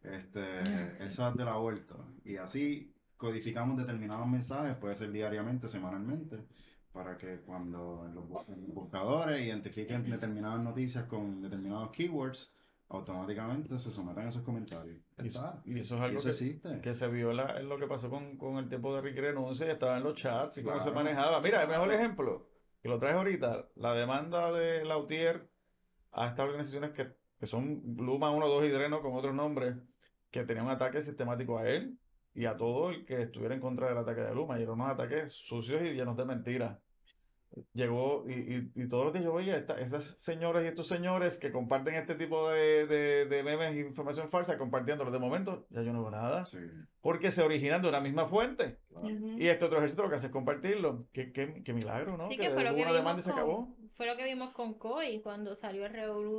Esas del aborto. Y así codificamos determinados mensajes, puede ser diariamente, semanalmente, para que cuando los buscadores identifiquen determinadas noticias con determinados keywords, automáticamente se sometan a esos comentarios. Está. Y eso es Y algo eso existe. que se vio en lo que pasó con el tiempo de Ricky Renuncia, y estaba en los chats y cómo se Claro, manejaba. Mira, el mejor claro. ejemplo, que lo traes ahorita, la demanda de Lautier a estas organizaciones que son Luma 1, 2 y Dreno con otros nombres, que tenían un ataque sistemático a él y a todo el que estuviera en contra del ataque de Luma. Y eran unos ataques sucios y llenos de mentiras. Llegó y todos los días yo veía estas señoras y estos señores que comparten este tipo de memes e información falsa compartiéndolo. De momento ya yo no veo nada Sí, porque se originan de una misma fuente. claro. Y este otro ejército lo que hace es compartirlo. Qué milagro, ¿no? Sí, Que que fue lo hubo que una demanda y vimos se acabó. fue lo que vimos con COI cuando salió el revolú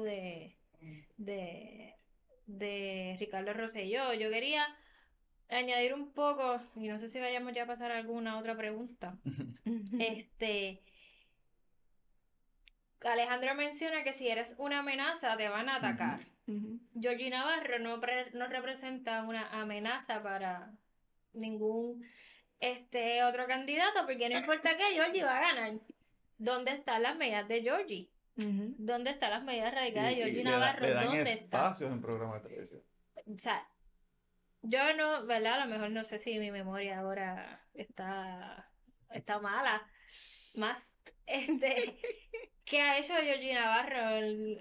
de, de Ricardo Rosselló. Yo quería añadir un poco, y no sé si vayamos ya a pasar a alguna otra pregunta. Alejandro menciona que si eres una amenaza te van a atacar. Georgie Navarro no representa una amenaza para ningún otro candidato, porque no importa que Georgie va a ganar. ¿Dónde están las medidas de Georgie? ¿Dónde están las medidas radicales de Georgie Navarro? Le dan ¿Dónde están? espacios en programas de televisión. O sea, yo no, ¿verdad? A lo mejor no sé si mi memoria ahora está mala. Más, ¿qué ha hecho Georgie Navarro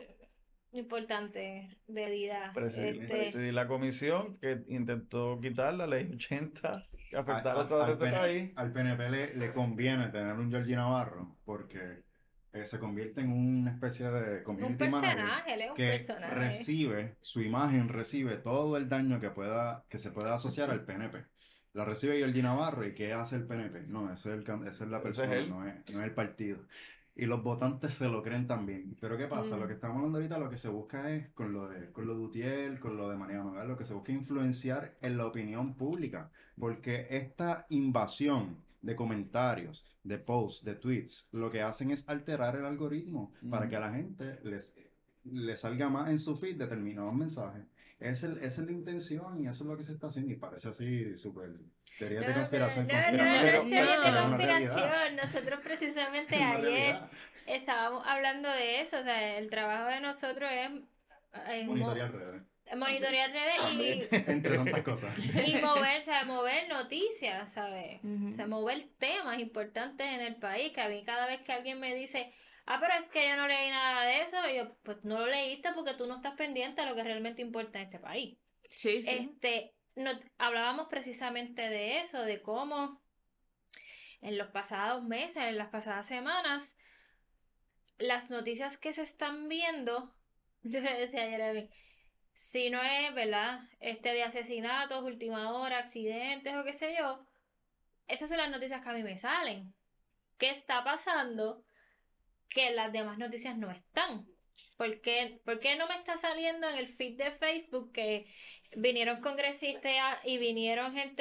importante de vida? Presidir la comisión que intentó quitar la ley 80 que afectara a Al, todo al este PN país. al PNP le conviene tener un Georgie Navarro porque se convierte en una especie de Un community manager personaje, él es un que personaje. recibe, su imagen recibe todo el daño que se pueda asociar al PNP. La recibe Georgie Navarro, ¿y qué hace el PNP? No, esa es la persona, él. no es el partido. Y los votantes se lo creen también. Pero ¿qué pasa? Lo que estamos hablando ahorita, lo que se busca es, con lo de Utiel, con lo de Mariano Nogales, lo que se busca es influenciar en la opinión pública. Porque esta invasión de comentarios, de posts, de tweets, lo que hacen es alterar el algoritmo para que a la gente les salga más en su feed determinados mensajes. Esa es la intención y eso es lo que se está haciendo y parece así súper teorías de conspiración No conspiranoicas, es teoría pero de es una realidad. conspiración. Nosotros precisamente Es una ayer realidad. estábamos hablando de eso. O sea, el trabajo de nosotros es Monitorear redes. monitorear redes Entre tantas cosas. y mover noticias, ¿sabes? O sea, mover temas importantes en el país. Que a mí cada vez que alguien me dice, pero es que yo no leí nada de eso, yo, pues no lo leíste porque tú no estás pendiente a lo que realmente importa en este país. Sí. Hablábamos precisamente de eso, de cómo en los pasados meses, en las pasadas semanas, las noticias que se están viendo, yo le decía ayer a Jeremy, si no es, ¿verdad? De asesinatos, última hora, accidentes o qué sé yo, esas son las noticias que a mí me salen. ¿qué está pasando que las demás noticias no están? ¿Por qué no me está saliendo en el feed de Facebook que vinieron congresistas y vinieron gente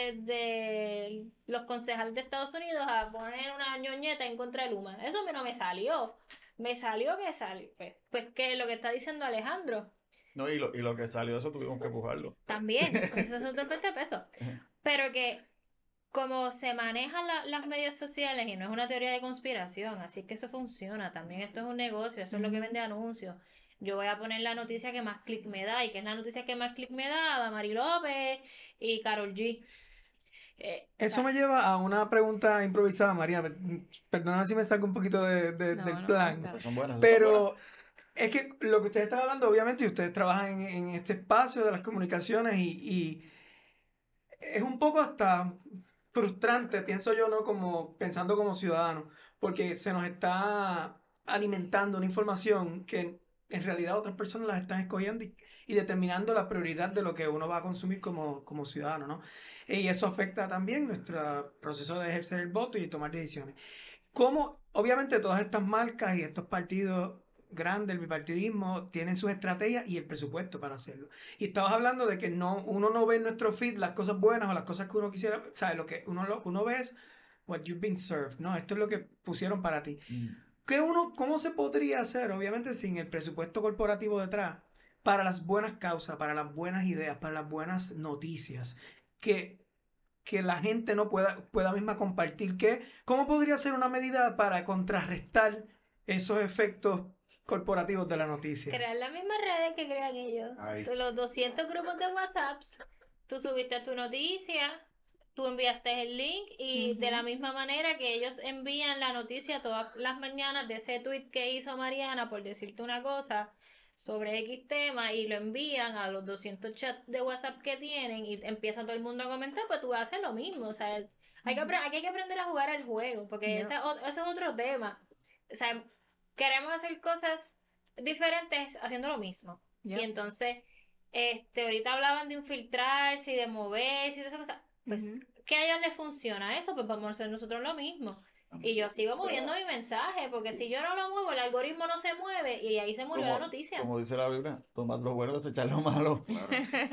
de los concejales de Estados Unidos a poner una ñoñeta en contra de Luma? Eso a mí no me salió. Me salió que salió. Pues que lo que está diciendo Alejandro. No, y lo que salió, eso tuvimos que empujarlo. También, eso es otro 20 pesos. Pero que como se manejan las medios sociales y no es una teoría de conspiración, así que eso funciona. También esto es un negocio, eso es lo que vende anuncios. Yo voy a poner la noticia que más clic me da, y que es la noticia que más clic me da, Damari López y Karol G. Eso me lleva a una pregunta improvisada, María. Perdona si me salgo un poquito del plan. Esas son buenas. Pero es que lo que ustedes están hablando, obviamente, y ustedes trabajan en este espacio de las comunicaciones y es un poco hasta frustrante, pienso yo, ¿no? Como pensando como ciudadano, porque se nos está alimentando una información que en realidad otras personas las están escogiendo y determinando la prioridad de lo que uno va a consumir como ciudadano, ¿no? Y eso afecta también nuestro proceso de ejercer el voto y tomar decisiones. Como obviamente todas estas marcas y estos partidos grandes, el bipartidismo, tienen sus estrategias y el presupuesto para hacerlo. Y estabas hablando de que uno no ve en nuestro feed las cosas buenas o las cosas que uno quisiera, ¿sabes? Lo que uno ve es what you've been served, ¿no? Esto es lo que pusieron para ti. ¿Cómo se podría hacer, obviamente sin el presupuesto corporativo detrás, para las buenas causas, para las buenas ideas, para las buenas noticias, que la gente no pueda misma compartir? ¿Cómo podría ser una medida para contrarrestar esos efectos corporativos de la noticia? Crear las mismas redes que crean ellos. Los 200 grupos de WhatsApp, tú subiste tu noticia, tú enviaste el link y de la misma manera que ellos envían la noticia todas las mañanas de ese tweet que hizo Mariana, por decirte una cosa, sobre X tema, y lo envían a los 200 chats de WhatsApp que tienen y empieza todo el mundo a comentar, pues tú haces lo mismo. O sea, hay que aprender a jugar el juego, porque ese es otro tema. O sea, queremos hacer cosas diferentes haciendo lo mismo. Y entonces, ahorita hablaban de infiltrarse y de moverse y de esas cosas. Pues, ¿qué a ellos les funciona eso? Pues vamos a hacer nosotros lo mismo. Y yo sigo moviendo mi mensaje, porque si yo no lo muevo, el algoritmo no se mueve y ahí se murió la noticia. Como dice la Biblia, tomad lo bueno, desechad lo malo. Claro.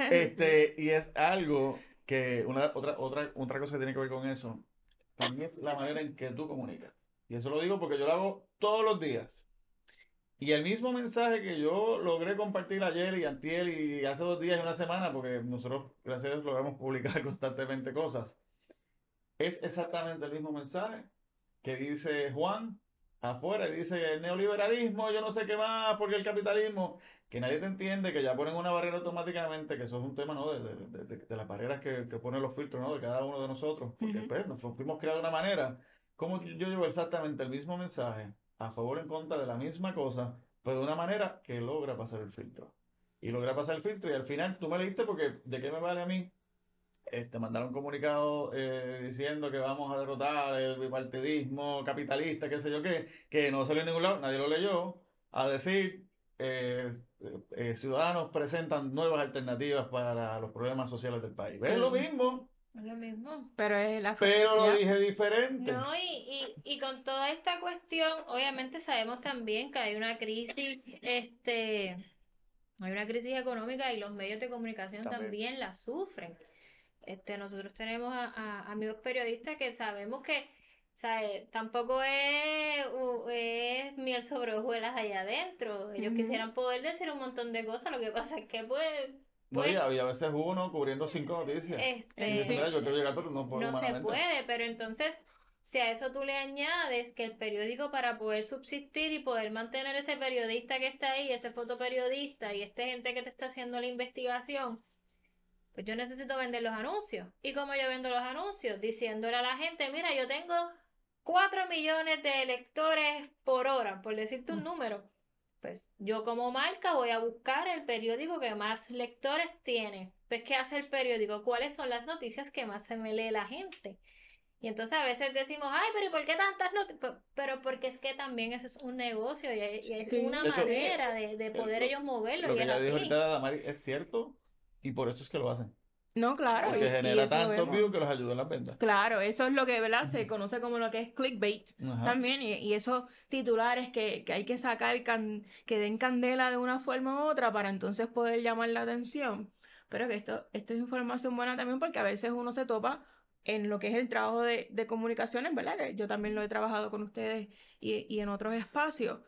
Y es algo que otra cosa que tiene que ver con eso, también es la manera en que tú comunicas. Y eso lo digo porque yo lo hago todos los días. Y el mismo mensaje que yo logré compartir ayer y antier y hace 2 días y una semana, porque nosotros, gracias a Dios, logramos publicar constantemente cosas, es exactamente el mismo mensaje que dice Juan afuera, y dice el neoliberalismo, yo no sé qué más, porque el capitalismo, que nadie te entiende, que ya ponen una barrera automáticamente, que eso es un tema, ¿no? de las barreras que ponen los filtros, ¿no? De cada uno de nosotros, porque pues, nos fuimos creados de una manera. Como yo llevo exactamente el mismo mensaje, a favor o en contra de la misma cosa, pero de una manera que logra pasar el filtro. Y logra pasar el filtro, y al final tú me leíste porque, ¿de qué me vale a mí? Mandaron un comunicado diciendo que vamos a derrotar el bipartidismo capitalista, qué sé yo qué, que no salió en ningún lado, nadie lo leyó, a decir, ciudadanos presentan nuevas alternativas para los problemas sociales del país. ¿Ves lo mismo? Es lo mismo. Pero lo dije diferente. No, y con toda esta cuestión, obviamente sabemos también que hay una crisis, hay una crisis económica y los medios de comunicación también la sufren. Nosotros tenemos a amigos periodistas que sabemos que, o sea, tampoco es miel sobre hojuelas allá adentro. Ellos quisieran poder decir un montón de cosas, lo que pasa es que no, y a veces uno cubriendo 5 noticias. Y dice, mira, yo quiero llegar, pero no puedo. No se puede, pero entonces, si a eso tú le añades que el periódico, para poder subsistir y poder mantener ese periodista que está ahí, ese fotoperiodista y esta gente que te está haciendo la investigación, pues yo necesito vender los anuncios. ¿Y cómo yo vendo los anuncios? Diciéndole a la gente, mira, yo tengo 4 millones de lectores por hora, por decirte un número. Pues yo como marca voy a buscar el periódico que más lectores tiene. Pues, ¿qué hace el periódico? ¿Cuáles son las noticias que más se me lee la gente? Y entonces a veces decimos, ay, pero ¿y por qué tantas noticias? Pero porque es que también eso es un negocio y es una manera de poder ellos moverlo. Lo y que es ya dijo así. ahorita Damari es cierto, y por eso es que lo hacen. No, claro, Porque y genera eso lo tantos vemos. views que los ayuda en las ventas. Claro, eso es lo que, ¿verdad? Se conoce como lo que es clickbait Ajá. también, y esos titulares que hay que sacar que den candela de una forma u otra para entonces poder llamar la atención. Pero que esto es información buena también porque a veces uno se topa en lo que es el trabajo de comunicaciones, ¿verdad? Que yo también lo he trabajado con ustedes y en otros espacios.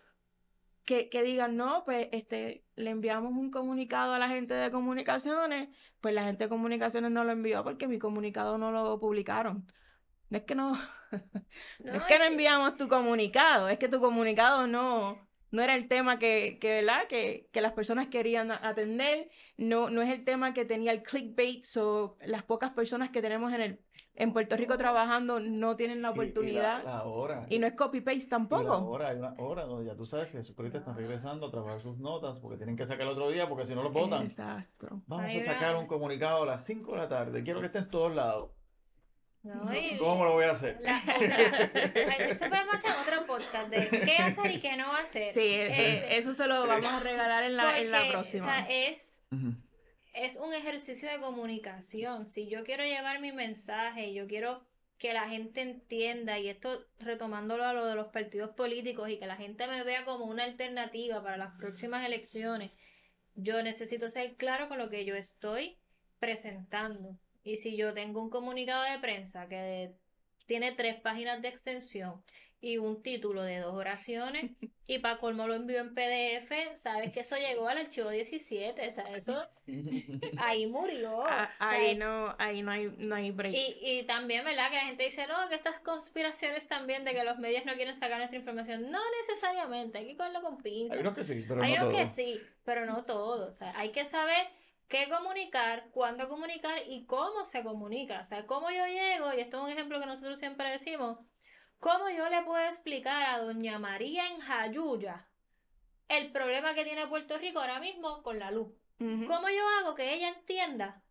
Que digan, no, pues le enviamos un comunicado a la gente de comunicaciones, pues la gente de comunicaciones no lo envió porque mi comunicado no lo publicaron. No es que no, no es No, que y no que- enviamos tu comunicado, es que tu comunicado no era el tema ¿verdad? Que las personas querían atender, no es el tema que tenía el clickbait, o las pocas personas que tenemos en Puerto Rico trabajando no tienen la Y oportunidad, la hora. y no es copy-paste Y la tampoco. hora, hay una hora donde ya tú sabes que sus periodistas están regresando a trabajar sus notas porque tienen que sacar el otro día porque si no los votan. Exacto. Vamos Hay a una- sacar un comunicado a las 5 de la tarde. Quiero que esté en todos lados. no, y- ¿Cómo lo voy a hacer? Esto podemos hacer otro podcast de qué hacer y qué no hacer. Sí, eso se lo vamos a regalar en la Porque, o sea, próxima. Ujú. es un ejercicio de comunicación. Si yo quiero llevar mi mensaje, yo quiero que la gente entienda, y esto retomándolo a lo de los partidos políticos, y que la gente me vea como una alternativa para las próximas elecciones, yo necesito ser claro con lo que yo estoy presentando. Y si yo tengo un comunicado de prensa que tiene 3 páginas de extensión y un título de 2 oraciones, y para colmo lo envío en PDF, sabes que eso llegó al archivo 17, o sea, eso ahí murió. O sea, Ahí no hay break. y también, ¿verdad? Que la gente dice, no, que estas conspiraciones también de que los medios no quieren sacar nuestra información. No necesariamente, hay que cogerlo con pinzas. Hay unos que sí, pero Hay no unos que todos. sí, pero no todo. O sea, hay que saber qué comunicar, cuándo comunicar y cómo se comunica. O sea, cómo yo llego, y esto es un ejemplo que nosotros siempre decimos, cómo yo le puedo explicar a doña María en Jayuya el problema que tiene Puerto Rico ahora mismo con la luz. Ujú. ¿Cómo yo hago que ella entienda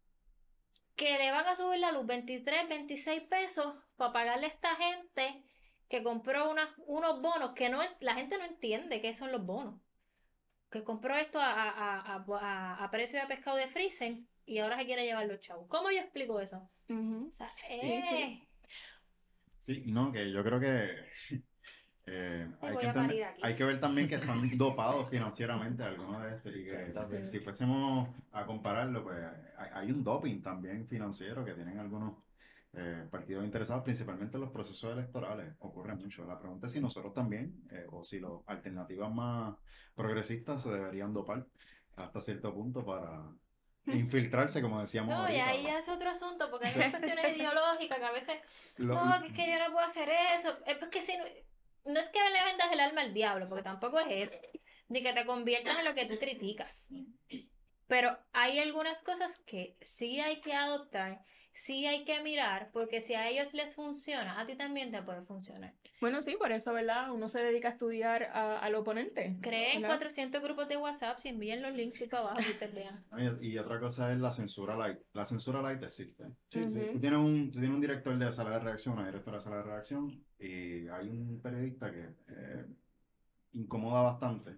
que le van a subir la luz 23, 26 pesos para pagarle a esta gente que compró unos bonos que la gente no entiende qué son los bonos? Que compró esto a precio de pescado de freezer y ahora se quiere llevar los chavos. ¿Cómo yo explico eso? Ujú. O sea, sí. Sí, no, que yo creo que hay voy que a parir aquí. hay que ver también que están dopados financieramente algunos de estos y que También. si fuésemos a compararlo, pues hay un doping también financiero que tienen algunos partidos interesados, principalmente en los procesos electorales. Ocurre mucho. La pregunta es si nosotros también, o si las alternativas más progresistas se deberían dopar hasta cierto punto para infiltrarse, como decíamos No, y ahorita. ahí ya es otro asunto, porque hay unas cuestiones ideológicas que a veces, Lo- no, que es que yo no puedo hacer eso. Es porque si no es que le vendas el alma al diablo, porque tampoco es eso, ni que te conviertas en lo que tú criticas. Pero hay algunas cosas que sí hay que adoptar, sí hay que mirar, porque si a ellos les funciona, a ti también te puede funcionar. Bueno, sí, por eso, ¿verdad? Uno se dedica a estudiar al oponente. Creen ¿verdad? 400 grupos de WhatsApp, si envíen los links para abajo que ustedes vean. Y otra cosa es la censura light. La censura light existe. Sí, sí. Ujú. Tú tienes un director de sala de redacción, una directora de sala de redacción, y hay un periodista que incomoda bastante.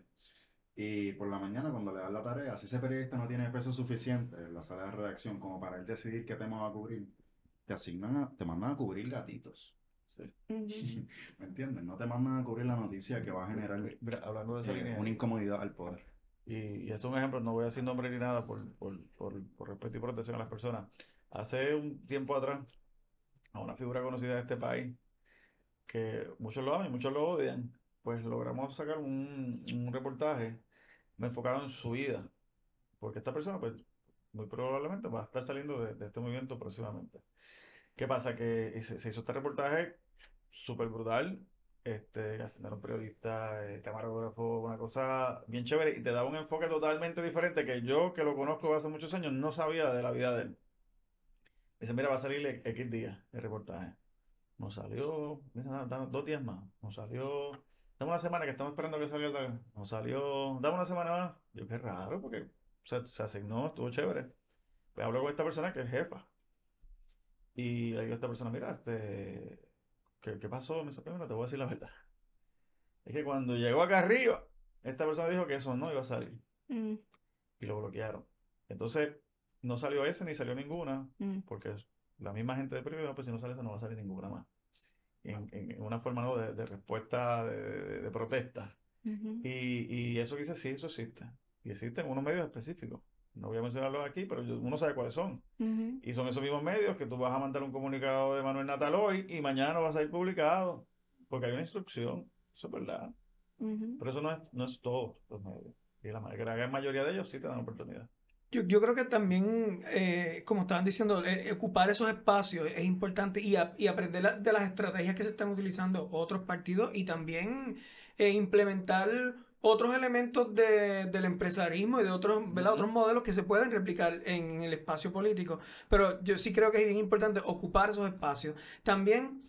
Y por la mañana, cuando le dan la tarea, si ese periodista no tiene peso suficiente en la sala de redacción como para él decidir qué tema va a cubrir, te mandan a cubrir gatitos. Sí. Ujú. ¿Me entiendes? No te mandan a cubrir la noticia que va a generar Mira, hablando de esa línea, una incomodidad al poder. y esto es un ejemplo, no voy a decir nombre ni nada por respeto y protección a las personas. Hace un tiempo atrás, a una figura conocida de este país, que muchos lo aman y muchos lo odian, pues logramos sacar un reportaje enfocado en su vida, porque esta persona, pues, muy probablemente va a estar saliendo de este movimiento próximamente. ¿Qué pasa? Que se hizo este reportaje súper brutal, ascenderon periodista, camarógrafo, una cosa bien chévere, y te daba un enfoque totalmente diferente que yo, que lo conozco hace muchos años, no sabía de la vida de él. Dice, mira, va a salir X días el reportaje. No salió, mira, dame 2 días más. No salió, dame una semana que estamos esperando que salga tal. No salió, dame una semana más. Yo, qué raro, porque se asignó, estuvo chévere. Pues hablo con esta persona que es jefa. Y le digo a esta persona, mira, ¿qué pasó? Me dice, "Pues mira, te voy a decir la verdad. Es que cuando llegó acá arriba, esta persona dijo que eso no iba a salir. Mm. Y lo bloquearon. Entonces, no salió ese ni salió ninguna, Mm. porque la misma gente de periódico, pues si no sale esa no va a salir ninguna más. En una forma, ¿no?, de respuesta, de protesta. Ujú. Y eso que dice, sí, eso existe. Y existen unos medios específicos. No voy a mencionarlos aquí, pero uno sabe cuáles son. Ujú. Y son esos mismos medios que tú vas a mandar un comunicado de Manuel Natal hoy y mañana no va a salir publicado. Porque hay una instrucción. Eso es verdad. Ujú. Pero eso no es todo los medios. Y la gran mayoría de ellos sí te dan oportunidad. Yo creo que también, como estaban diciendo, ocupar esos espacios es importante y aprender de las estrategias que se están utilizando otros partidos y también implementar otros elementos del empresarismo y de otros, ¿verdad?, otros modelos que se pueden replicar en el espacio político. Pero yo sí creo que es bien importante ocupar esos espacios. También,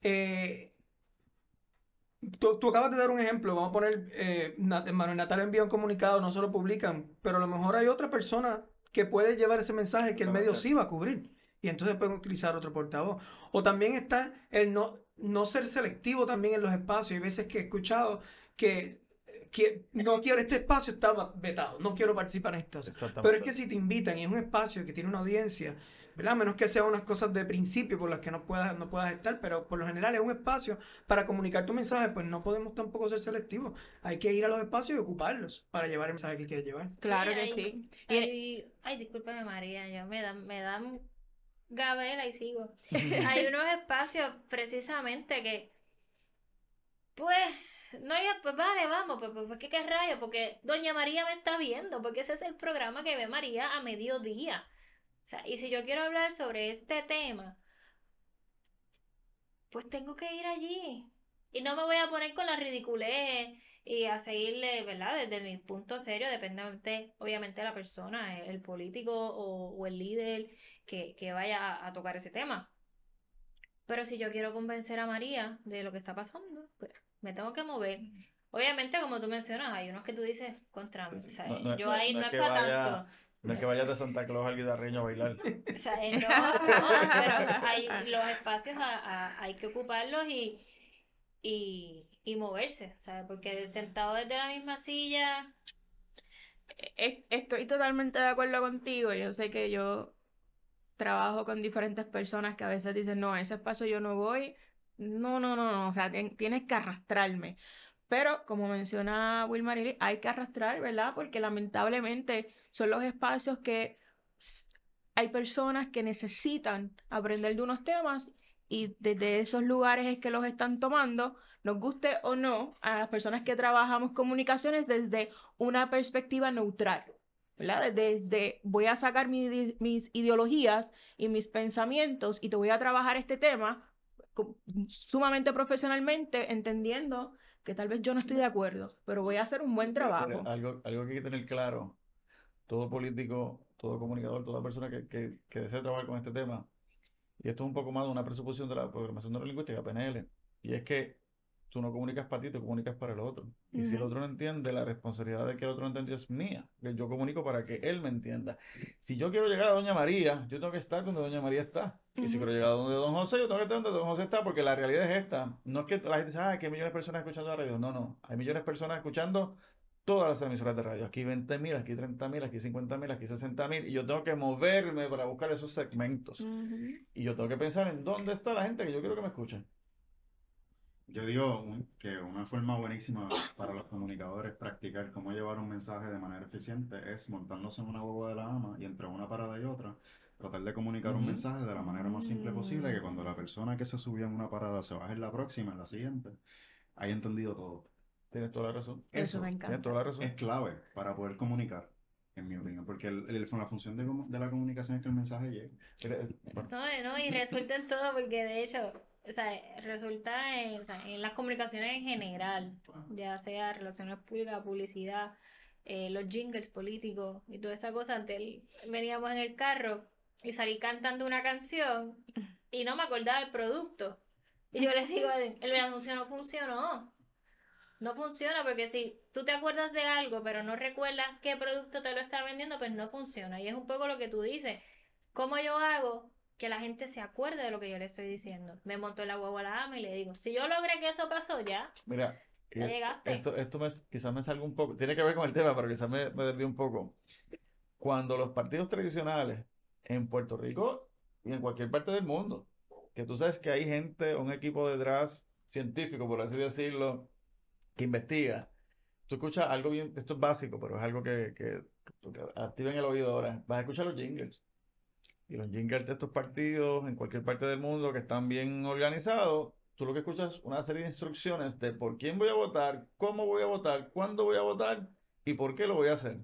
tú acabas de dar un ejemplo, vamos a poner, Manuel Natal envía un comunicado, no se lo publican, pero a lo mejor hay otra persona que puede llevar ese mensaje que el medio sí va a cubrir. Y entonces pueden utilizar otro portavoz. O también está el no ser selectivo también en los espacios. Hay veces que he escuchado que no quiero este espacio, está vetado, no quiero participar en esto. Pero es Exactamente. que si te invitan y es un espacio que tiene una audiencia, ¿verdad? A menos que sean unas cosas de principio por las que no puedas estar, pero por lo general es un espacio para comunicar tu mensaje, pues no podemos tampoco ser selectivos. Hay que ir a los espacios y ocuparlos para llevar el mensaje que quieres llevar. Claro que hay- sí. Y Ay, discúlpame María, me dan gabela y sigo. Hay unos espacios precisamente que, pues, no, ya, pues vale, vamos, pues, ¿qué rayo? Porque Doña María me está viendo, porque ese es el programa que ve María a mediodía. O sea, y si yo quiero hablar sobre este tema, pues tengo que ir allí. Y no me voy a poner con la ridiculez y a seguirle, ¿verdad? Desde mi punto serio, depende obviamente de la persona, el político o el líder que vaya a tocar ese tema. Pero si yo quiero convencer a María de lo que está pasando, pues me tengo que mover. Obviamente, como tú mencionas, hay unos que tú dices contra mí. O sea, yo ahí no es que para vaya, tanto. no es que vayas de Santa Claus al guitarreño a bailar. O sea, no, pero hay los espacios hay que ocuparlos y moverse, ¿sabes? Porque sentado desde la misma silla, estoy totalmente de acuerdo contigo. Yo sé que yo trabajo con diferentes personas que a veces dicen, no, a ese espacio yo no voy. No, no, no, no. O sea, tienes que arrastrarme. Pero, como menciona Wilmarily, hay que arrastrar, ¿verdad? Porque lamentablemente son los espacios que hay personas que necesitan aprender de unos temas y desde esos lugares es que los están tomando, nos guste o no, a las personas que trabajamos comunicaciones desde una perspectiva neutral, ¿verdad? Desde voy a sacar mis ideologías y mis pensamientos y te voy a trabajar este tema sumamente profesionalmente, entendiendo que tal vez yo no estoy de acuerdo, pero voy a hacer un buen trabajo. Algo que hay que tener claro, todo político, todo comunicador, toda persona que desee trabajar con este tema, y esto es un poco más de una presuposición de la programación neurolingüística, PNL, y es que tú no comunicas para ti, tú comunicas para el otro. Y si el otro no entiende, la responsabilidad de que el otro no entendió es mía. Yo comunico para que él me entienda. Si yo quiero llegar a Doña María, yo tengo que estar donde Doña María está. Y si quiero llegar a donde Don José, yo tengo que estar donde Don José está, porque la realidad es esta. No es que la gente dice, ah, que hay millones de personas escuchando la radio. No, no. Hay millones de personas escuchando todas las emisoras de radio. Aquí 20.000, aquí 30.000, aquí 50.000, aquí 60.000. Y yo tengo que moverme para buscar esos segmentos. Y yo tengo que pensar en dónde está la gente que yo quiero que me escuche. Yo digo que una forma buenísima para los comunicadores practicar cómo llevar un mensaje de manera eficiente es montándose en una guagua de la ama y entre una parada y otra, tratar de comunicar un mensaje de la manera más simple posible, que cuando la persona que se subió en una parada se baje en la próxima, en la siguiente, haya entendido todo. Tienes toda la razón. Eso me Tienes encanta. toda la razón. Es clave para poder comunicar, en mi opinión, porque la función de la comunicación es que el mensaje llegue. no, y resulta en todo, porque de hecho, o sea, resulta o sea, en las comunicaciones en general, ya sea relaciones públicas, publicidad, los jingles políticos y toda esa cosa. Antes veníamos en el carro y salí cantando una canción y no me acordaba del producto. Y yo les digo, el anuncio no funcionó. No funciona porque si tú te acuerdas de algo pero no recuerdas qué producto te lo está vendiendo, pues no funciona. Y es un poco lo que tú dices. ¿Cómo yo hago que la gente se acuerde de lo que yo le estoy diciendo? Me monto en la guagua a la ama y le digo, si yo logré que eso pasó ya, Mira, ya llegaste. esto quizás me salga un poco, tiene que ver con el tema, pero quizás me desvíe un poco. cuando los partidos tradicionales en Puerto Rico y en cualquier parte del mundo, que tú sabes que hay gente, un equipo detrás científico, por así decirlo, que investiga. Tú escuchas algo bien, esto es básico, pero es algo que activen el oído ahora. Vas a escuchar los jingles. Y los jingles de estos partidos en cualquier parte del mundo que están bien organizados, tú lo que escuchas es una serie de instrucciones de por quién voy a votar, cómo voy a votar, cuándo voy a votar y por qué lo voy a hacer.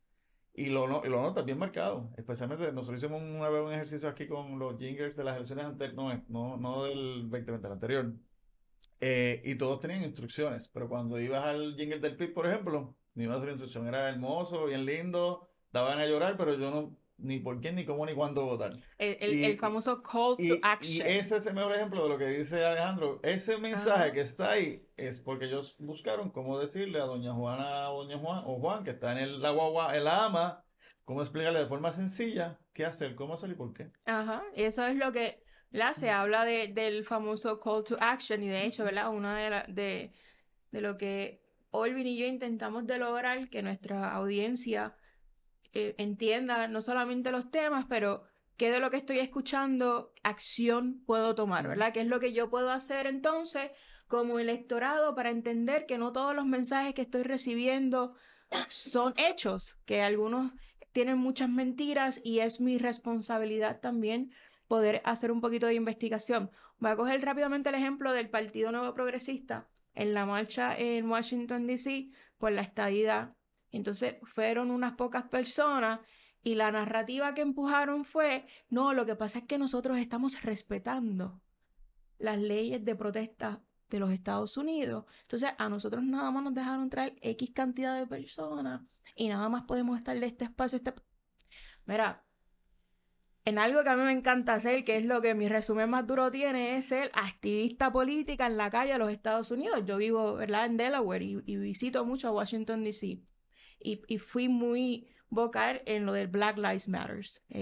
Y lo notas bien marcado. Especialmente nosotros hicimos una vez un ejercicio aquí con los jingles de las elecciones anteriores, no del 2020, el anterior. Y todos tenían instrucciones, pero cuando ibas al jingle del PIB, por ejemplo, no iba a hacer instrucción, era hermoso, bien lindo, daban a llorar, pero yo no, ni por quién, ni cómo, ni cuándo votar. El famoso call to Y action. ese es el mejor ejemplo de lo que dice Alejandro. Ese mensaje Ajá. que está ahí es porque ellos buscaron cómo decirle a doña Juana o doña Juan o Juan, que está en la guagua, en la ama, cómo explicarle de forma sencilla qué hacer, cómo hacer y por qué. Ajá, y eso es lo que se habla del famoso call to action y de hecho, ¿verdad? Una de lo que Olvin y yo intentamos de lograr que nuestra audiencia entienda no solamente los temas, pero qué de lo que estoy escuchando acción puedo tomar, ¿verdad? ¿Qué es lo que yo puedo hacer entonces como electorado para entender que no todos los mensajes que estoy recibiendo son hechos, que algunos tienen muchas mentiras y es mi responsabilidad también poder hacer un poquito de investigación. Voy a coger rápidamente el ejemplo del Partido Nuevo Progresista en la marcha en Washington, D.C. por la estadidad. Entonces fueron unas pocas personas y la narrativa que empujaron fue, no, lo que pasa es que nosotros estamos respetando las leyes de protesta de los Estados Unidos. Entonces, a nosotros nada más nos dejaron traer X cantidad de personas y nada más podemos estar de este espacio. Mira, en algo que a mí me encanta hacer, que es lo que mi resumen más duro tiene, es ser activista política en la calle de los Estados Unidos. Yo vivo, ¿verdad?, en Delaware y visito mucho a Washington, D.C. Y fui muy vocal en lo del Black Lives Matter.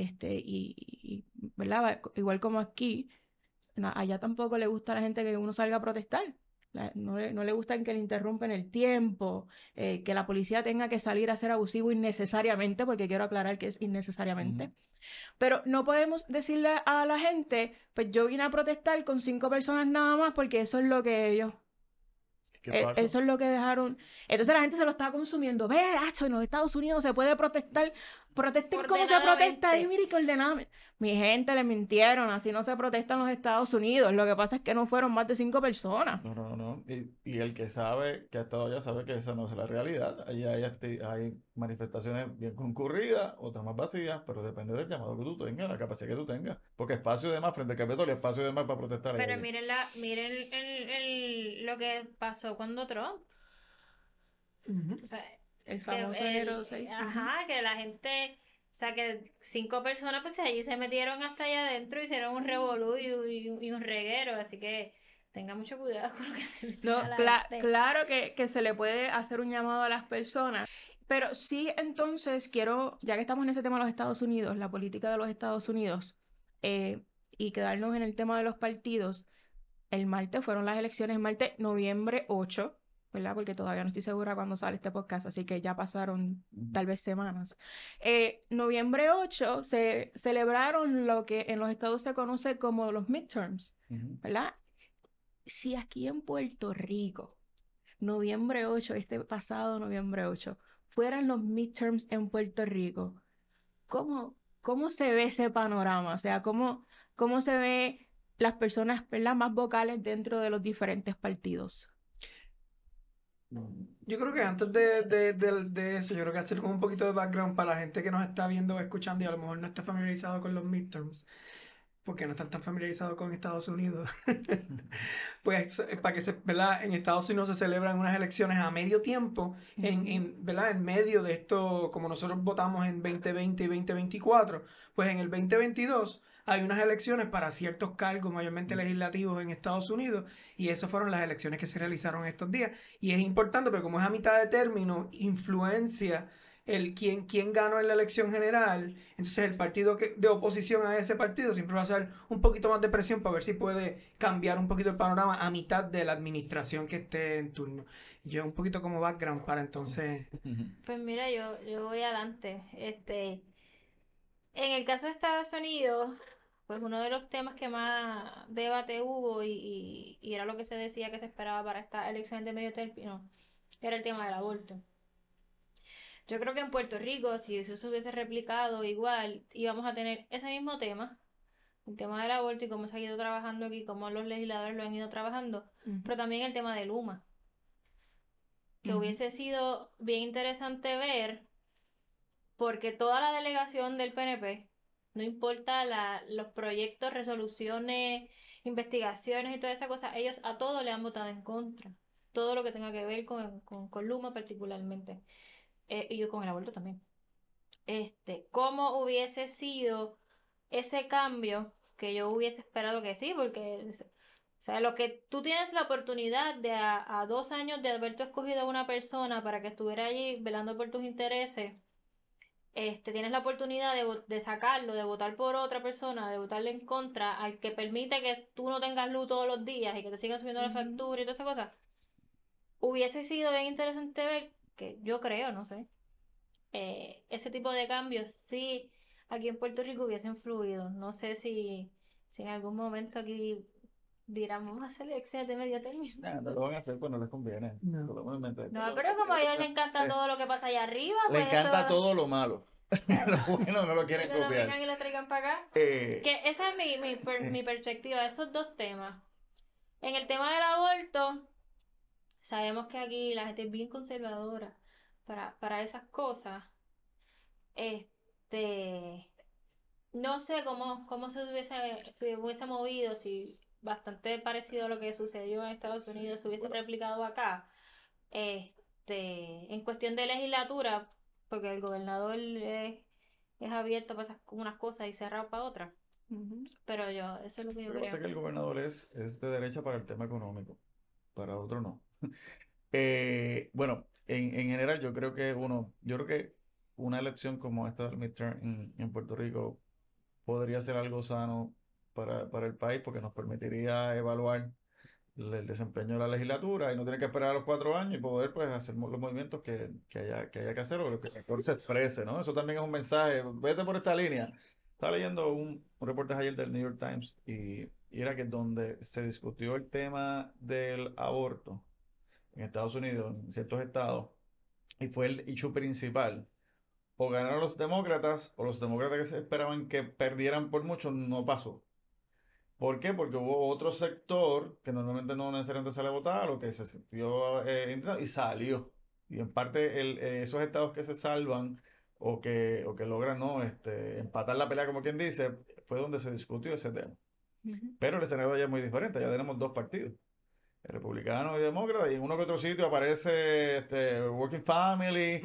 ¿Verdad? Igual como aquí, allá tampoco le gusta a la gente que uno salga a protestar. No le gustan que le interrumpen el tiempo, que la policía tenga que salir a ser abusivo innecesariamente, porque quiero aclarar que es innecesariamente. Pero no podemos decirle a la gente, pues yo vine a protestar con 5 personas nada más, porque eso es lo que ellos... Eso es lo que dejaron. Entonces la gente se lo está consumiendo. Ve, en los Estados Unidos se puede protestar. Protesten como se protesta ahí, mire que ordenadamente. Mi gente, le mintieron, así no se protesta en los Estados Unidos. Lo que pasa es que no fueron más de 5 personas. No. Y el que sabe, que ha estado allá, sabe que esa no es la realidad. Allá hay manifestaciones bien concurridas, otras más vacías, pero depende del llamado que tú tengas, la capacidad que tú tengas. Porque espacio de más frente al Capitolio, espacio de más para protestar. Pero Allá. miren lo que pasó cuando Trump. O sea, El famoso enero 6. Ajá, que la gente, o sea, que 5 personas pues allí se metieron hasta allá adentro, hicieron un revolú y un reguero, así que tenga mucho cuidado con lo que No, menciona la gente. claro que se le puede hacer un llamado a las personas, pero sí entonces quiero, ya que estamos en ese tema de los Estados Unidos, la política de los Estados Unidos, y quedarnos en el tema de los partidos, el martes fueron las elecciones, el martes noviembre 8, ¿verdad? Porque todavía no estoy segura cuándo sale este podcast, así que ya pasaron tal vez semanas. Noviembre 8 se celebraron lo que en los estados se conoce como los midterms, ¿verdad? Si aquí en Puerto Rico, noviembre 8, este pasado noviembre 8, fueran los midterms en Puerto Rico, ¿cómo se ve ese panorama? O sea, ¿cómo se ve las personas, ¿verdad?, más vocales dentro de los diferentes partidos? Yo creo que antes de eso, yo creo que hacer como un poquito de background para la gente que nos está viendo o escuchando y a lo mejor no está familiarizado con los midterms, porque no están tan familiarizados con Estados Unidos. Pues para que ¿verdad? En Estados Unidos se celebran unas elecciones a medio tiempo, ¿verdad? En medio de esto, como nosotros votamos en 2020 y 2024, pues en el 2022 hay unas elecciones para ciertos cargos, mayormente legislativos en Estados Unidos, y esas fueron las elecciones que se realizaron estos días. Y es importante porque como es a mitad de término, influencia quién ganó en la elección general. Entonces el partido de oposición a ese partido siempre va a hacer un poquito más de presión para ver si puede cambiar un poquito el panorama a mitad de la administración que esté en turno. Yo un poquito como background para entonces... Pues mira, yo voy adelante. En el caso de Estados Unidos, pues uno de los temas que más debate hubo y era lo que se decía que se esperaba para estas elecciones de medio término, era el tema del aborto. Yo creo que en Puerto Rico, si eso se hubiese replicado igual, íbamos a tener ese mismo tema, el tema del aborto y cómo se ha ido trabajando aquí, cómo los legisladores lo han ido trabajando, pero también el tema de Luma, que hubiese sido bien interesante ver, porque toda la delegación del PNP, no importa los proyectos, resoluciones, investigaciones y toda esa cosa, ellos a todo le han votado en contra. Todo lo que tenga que ver con Luma particularmente. Y yo con el aborto también. ¿Cómo hubiese sido ese cambio que yo hubiese esperado que sí? Porque, o sea, lo que tú tienes la oportunidad de a 2 años de haber tú escogido a una persona para que estuviera allí velando por tus intereses, tienes la oportunidad de sacarlo, de votar por otra persona, de votarle en contra, al que permite que tú no tengas luz todos los días y que te sigan subiendo la factura y toda esa cosa. Hubiese sido bien interesante ver, que yo creo, no sé, ese tipo de cambios sí aquí en Puerto Rico hubiesen fluido. No sé si en algún momento aquí dirán, vamos a hacer elecciones de medio término. No lo van a hacer, pues no les conviene. No. No, pero como a ellos les encanta todo lo que pasa allá arriba, Le pues encanta eso... todo lo malo. Lo bueno no lo quieren que lo copiar. vengan y lo traigan para acá. Eh, Que esa es mi perspectiva, esos dos temas. En el tema del aborto, sabemos que aquí la gente es bien conservadora para esas cosas. No sé cómo se hubiese movido si bastante parecido a lo que sucedió en Estados Unidos se hubiese replicado acá. En cuestión de legislatura, porque el gobernador es abierto para unas cosas y cerrado para otras. Pero eso es lo que yo Lo que pasa creo. es que el gobernador es de derecha para el tema económico, para otro no. Bueno, en general yo creo que una elección como esta del midterm en Puerto Rico podría ser algo sano para el país porque nos permitiría evaluar el desempeño de la legislatura y no tener que esperar a los 4 años y poder pues hacer los movimientos que haya que hacer o lo que el rector se exprese, ¿no? Eso también es un mensaje, vete por esta línea. Estaba leyendo un reportaje ayer del New York Times y era que donde se discutió el tema del aborto en Estados Unidos, en ciertos estados, y fue el issue principal. O ganaron los demócratas, o los demócratas que se esperaban que perdieran por mucho, no pasó. ¿Por qué? Porque hubo otro sector que normalmente no necesariamente sale a votar o que se sintió intentado y salió. Y en parte esos estados que se salvan o que logran no empatar la pelea, como quien dice, fue donde se discutió ese tema. Pero el escenario ya es muy diferente, ya tenemos dos partidos, el republicano y demócrata, y en uno que otro sitio aparece Working Family,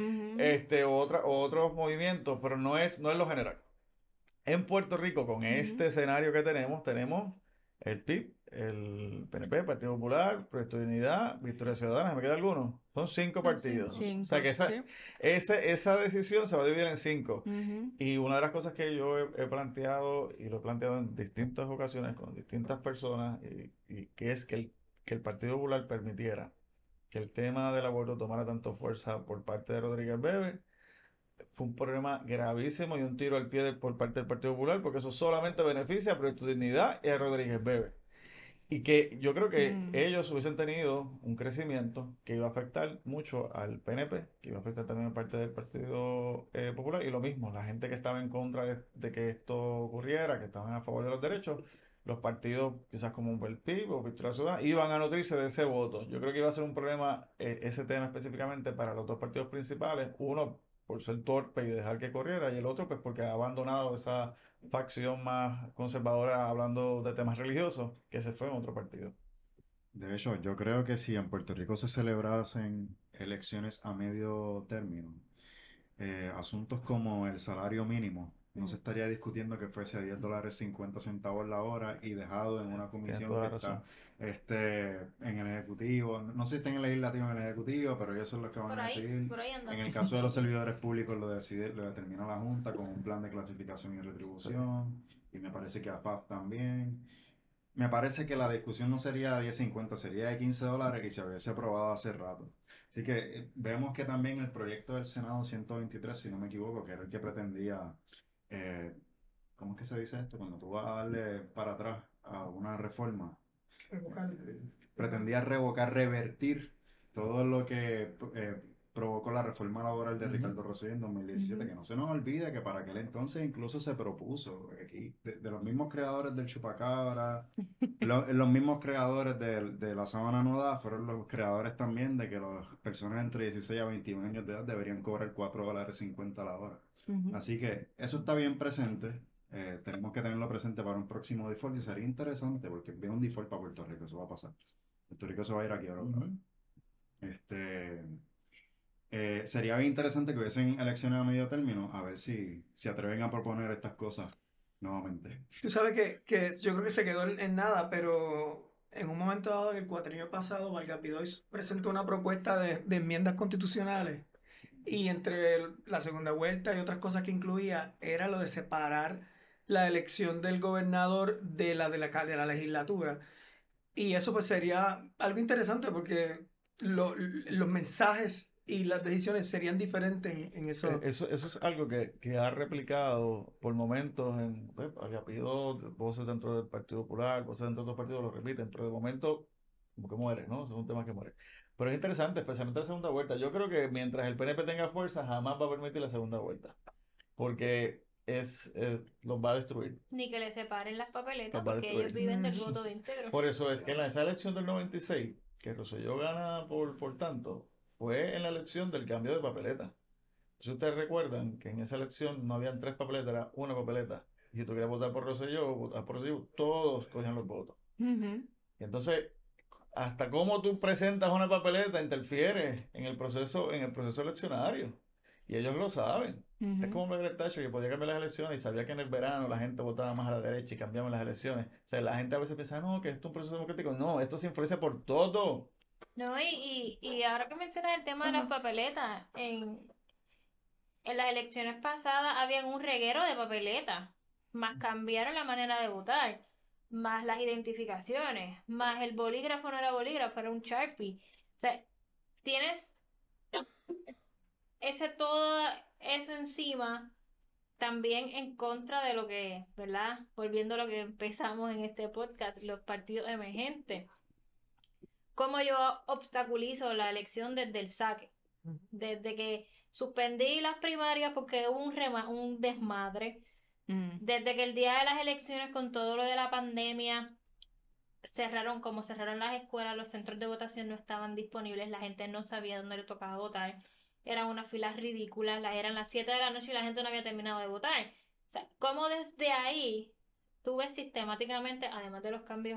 otros movimientos, pero no es lo general. En Puerto Rico, con este escenario que tenemos el PIB, el PNP, Partido Popular, Proyecto de Unidad, Victoria Ciudadana, ¿se me queda alguno? Son 5 partidos. O sea que esa decisión se va a dividir en 5. Y una de las cosas que yo he planteado, y lo he planteado en distintas ocasiones con distintas personas, y que es que el Partido Popular permitiera que el tema del aborto tomara tanto fuerza por parte de Rodríguez Bebe, fue un problema gravísimo y un tiro al pie por parte del Partido Popular, porque eso solamente beneficia a Proyecto de Dignidad y a Rodríguez Bebe. Y que yo creo que ellos hubiesen tenido un crecimiento que iba a afectar mucho al PNP, que iba a afectar también a parte del Partido Popular, y lo mismo, la gente que estaba en contra de que esto ocurriera, que estaban a favor de los derechos, los partidos quizás como el PIB o Victoria Ciudadana iban a nutrirse de ese voto. Yo creo que iba a ser un problema ese tema específicamente para los dos partidos principales, uno por ser torpe y dejar que corriera, y el otro pues porque ha abandonado esa facción más conservadora hablando de temas religiosos, que se fue en otro partido. De hecho, yo creo que si en Puerto Rico se celebrasen elecciones a medio término, asuntos como el salario mínimo no se estaría discutiendo que fuese a $10.50 la hora y dejado en una Tienes comisión toda la que está razón. en el Ejecutivo. No sé si está en el Legislativo o en el Ejecutivo, pero ellos son los que van a decidir. Por ahí En andamos. el caso de los servidores públicos lo determina la Junta con un plan de clasificación y retribución. Y me parece que AFAF también. Me parece que la discusión no sería de 10.50, sería de $15 y se hubiese aprobado hace rato. Así que vemos que también el proyecto del Senado 123, si no me equivoco, que era el que pretendía, eh, ¿cómo es que se dice esto? Cuando tú vas a darle para atrás a una reforma, pretendía revocar, revertir todo lo que provocó la reforma laboral de Ricardo Rosselló en 2017, que no se nos olvide que para aquel entonces incluso se propuso, aquí, de los mismos creadores del chupacabra, los mismos creadores de la sábana nuda fueron los creadores también de que las personas entre 16 a 21 años de edad deberían cobrar $4.50 la hora. Así que eso está bien presente. Tenemos que tenerlo presente para un próximo default y sería interesante porque viene un default para Puerto Rico, eso va a pasar. Puerto Rico se va a ir aquí ahora. Sería bien interesante que hubiesen elecciones a medio término, a ver si se atreven a proponer estas cosas nuevamente. Tú sabes que yo creo que se quedó en nada, pero en un momento dado, en el cuatrienio pasado, Vargas Vidal presentó una propuesta de enmiendas constitucionales y entre la segunda vuelta y otras cosas que incluía era lo de separar la elección del gobernador de la legislatura. Y eso pues sería algo interesante porque los mensajes y las decisiones serían diferentes en eso. Eso es algo que ha replicado por momentos había pedido voces dentro del Partido Popular, voces dentro de otros partidos lo repiten, pero de momento como que muere, ¿no? Es un tema que muere. Pero es interesante, especialmente la segunda vuelta. Yo creo que mientras el PNP tenga fuerza, jamás va a permitir la segunda vuelta, porque los va a destruir. Ni que le separen las papeletas, Los va a porque ellos destruir. viven del voto íntegro. Por eso es que en esa elección del 96, que Rosselló gana por tanto, fue en la elección del cambio de papeleta. Si ustedes recuerdan que en esa elección no habían 3 papeletas, era una papeleta. Y si tú querías votar por Rosselló, votar por Rosselló, todos cogían los votos. Y entonces, hasta cómo tú presentas una papeleta interfiere en el proceso eleccionario. Y ellos lo saben. Es como Margaret Thatcher, que podía cambiar las elecciones y sabía que en el verano la gente votaba más a la derecha y cambiaban las elecciones. O sea, la gente a veces piensa, no, que esto es un proceso democrático. No, esto se influencia por todo. No, y ahora que mencionas el tema de las papeletas, en las elecciones pasadas habían un reguero de papeletas, más cambiaron la manera de votar, más las identificaciones, más el bolígrafo no era bolígrafo, era un Sharpie. O sea, tienes todo eso encima, también en contra de lo que, ¿verdad? Volviendo a lo que empezamos en este podcast, los partidos emergentes. ¿Cómo yo obstaculizo la elección desde el saque? Desde que suspendí las primarias porque hubo un desmadre. Desde que el día de las elecciones, con todo lo de la pandemia, cerraron las escuelas, los centros de votación no estaban disponibles, la gente no sabía dónde le tocaba votar. Eran unas filas ridículas, eran las 7 de la noche y la gente no había terminado de votar. O sea, ¿cómo desde ahí tuve sistemáticamente, además de los cambios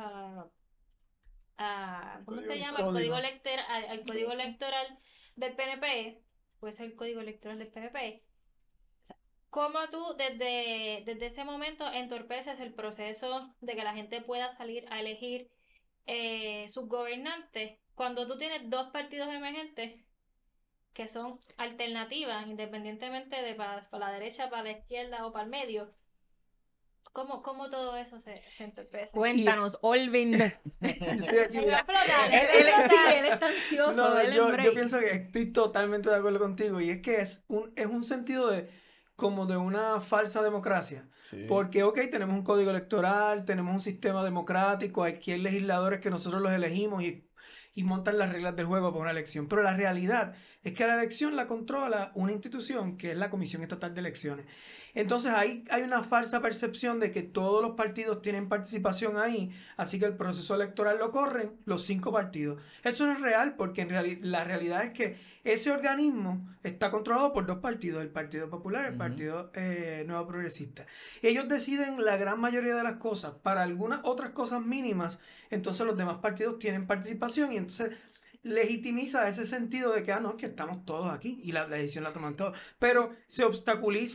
¿cómo se llama? Al código electoral del PNP, pues el código electoral del PNP. O sea, ¿cómo tú desde ese momento entorpeces el proceso de que la gente pueda salir a elegir sus gobernantes cuando tú tienes 2 partidos emergentes que son alternativas, independientemente de para la derecha, para la izquierda o para el medio? ¿Cómo todo eso se entorpece? Cuéntanos, Olvin. Yo estoy aquí, Él va a explotar, Él está ansioso. No, Dele yo break. pienso que estoy totalmente de acuerdo contigo y es que es un sentido como de una falsa democracia. Sí. Porque, ok, tenemos un código electoral, tenemos un sistema democrático, aquí hay legisladores que nosotros los elegimos y montan las reglas del juego para una elección. Pero la realidad es que la elección la controla una institución que es la Comisión Estatal de Elecciones. Entonces ahí hay una falsa percepción de que todos los partidos tienen participación ahí, así que el proceso electoral lo corren los 5 partidos. Eso no es real porque la realidad es que ese organismo está controlado por 2 partidos, el Partido Popular y el Partido Nuevo Progresista. Ellos deciden la gran mayoría de las cosas. Para algunas otras cosas mínimas, entonces los demás partidos tienen participación y entonces legitimiza ese sentido de que, no, que estamos todos aquí y la decisión la toman todos. Pero se obstaculiza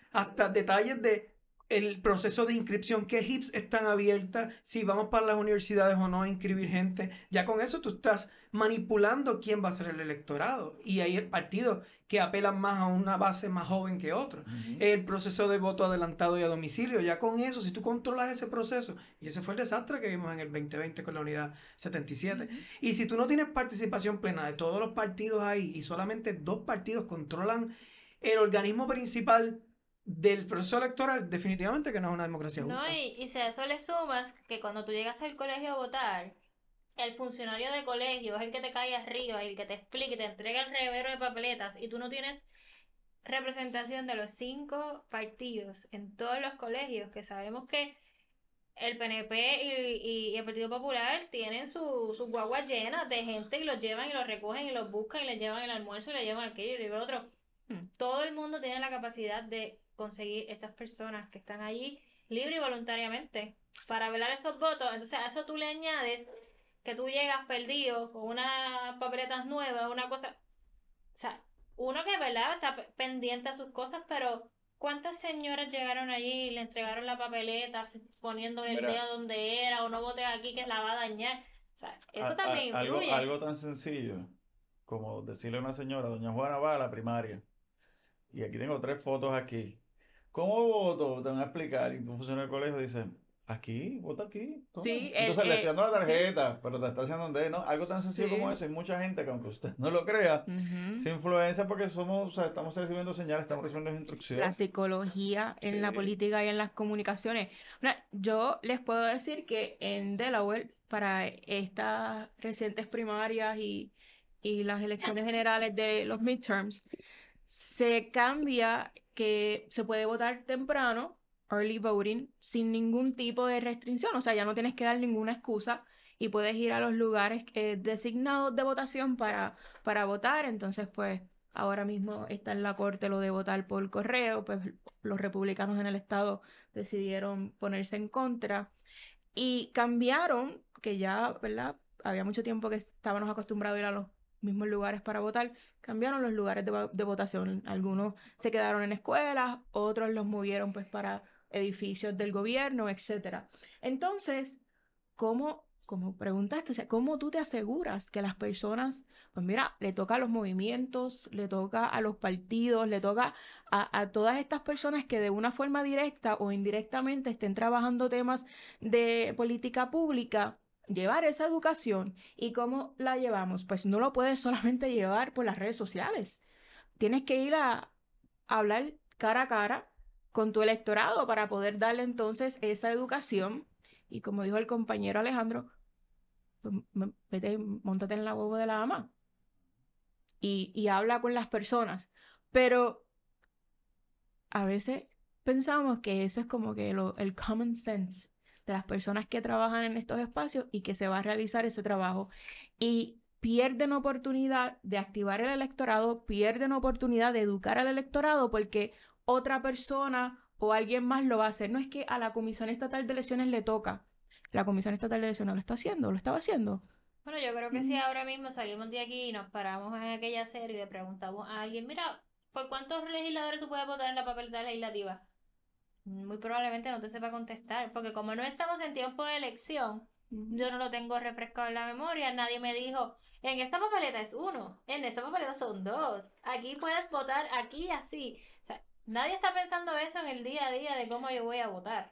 hasta detalles de el proceso de inscripción, qué HIPs están abiertas, si vamos para las universidades o no a inscribir gente. Ya con eso tú estás manipulando quién va a ser el electorado. Y hay partidos que apelan más a una base más joven que otros. El proceso de voto adelantado y a domicilio, ya con eso, si tú controlas ese proceso, y ese fue el desastre que vimos en el 2020 con la unidad 77. Y si tú no tienes participación plena de todos los partidos ahí y solamente 2 partidos controlan el organismo principal del proceso electoral, definitivamente que no es una democracia No, justa. y si a eso le sumas que cuando tú llegas al colegio a votar, el funcionario de colegio es el que te cae arriba y el que te explica y te entrega el reguero de papeletas y tú no tienes representación de los 5 partidos en todos los colegios, que sabemos que el PNP y el Partido Popular tienen sus guaguas llenas de gente y los llevan y los recogen y los buscan y les llevan el almuerzo y les llevan aquello y el otro. Todo el mundo tiene la capacidad de conseguir esas personas que están allí libre y voluntariamente para velar esos votos. Entonces a eso tú le añades que tú llegas perdido con unas papeletas nuevas, una cosa. O sea, uno que, ¿verdad? Está pendiente a sus cosas, pero ¿cuántas señoras llegaron allí y le entregaron la papeleta poniéndole el Mira, dedo donde era o no votes aquí que la va a dañar? O sea, eso también algo, influye. algo tan sencillo como decirle a una señora, doña Juana va a la primaria, y aquí tengo 3 fotos aquí. ¿Cómo voto? Te van a explicar. Y un funcionario del colegio dice, aquí, vota aquí, toma. Sí, Entonces le estoy dando la sí, tarjeta, pero te está haciendo donde, ¿no? Algo tan sencillo como sí. eso. Hay mucha gente que, aunque usted no lo crea, Ujú. se influencia porque somos, o sea, estamos recibiendo señales, estamos recibiendo La instrucciones. psicología en la Sí. política y en las comunicaciones. Mira, yo les puedo decir que en Delaware, para estas recientes primarias y las elecciones generales de los midterms, se cambia que se puede votar temprano, early voting, sin ningún tipo de restricción. O sea, ya no tienes que dar ninguna excusa y puedes ir a los lugares designados de votación para votar. Entonces, pues, ahora mismo está en la corte lo de votar por correo, pues los republicanos en el estado decidieron ponerse en contra y cambiaron, que ya, ¿verdad? Había mucho tiempo que estábamos acostumbrados a ir a los mismos lugares para votar, cambiaron los lugares de votación. Algunos se quedaron en escuelas, otros los movieron pues para edificios del gobierno, etcétera. Entonces, como preguntaste, o sea, ¿cómo tú te aseguras que las personas, pues mira, le toca a los movimientos, le toca a los partidos, le toca a todas estas personas que de una forma directa o indirectamente estén trabajando temas de política pública, llevar esa educación? ¿Y cómo la llevamos? Pues no lo puedes solamente llevar por las redes sociales. Tienes que ir a hablar cara a cara con tu electorado para poder darle entonces esa educación. Y como dijo el compañero Alejandro, pues vete, móntate en la huevo de la ama y habla con las personas. Pero a veces pensamos que eso es como que el common sense de las personas que trabajan en estos espacios y que se va a realizar ese trabajo. Y pierden oportunidad de activar el electorado, pierden oportunidad de educar al electorado porque otra persona o alguien más lo va a hacer. No es que a la Comisión Estatal de Elecciones le toca. La Comisión Estatal de Elecciones lo está haciendo, lo estaba haciendo. Bueno, yo creo que si ahora mismo salimos de aquí y nos paramos en aquella serie y le preguntamos a alguien, mira, ¿por cuántos legisladores tú puedes votar en la papeleta legislativa? Muy probablemente no te sepa contestar, porque como no estamos en tiempo de elección, yo no lo tengo refrescado en la memoria, nadie me dijo, en esta papeleta es 1, en esta papeleta son 2, aquí puedes votar aquí así. O sea, nadie está pensando eso en el día a día de cómo yo voy a votar.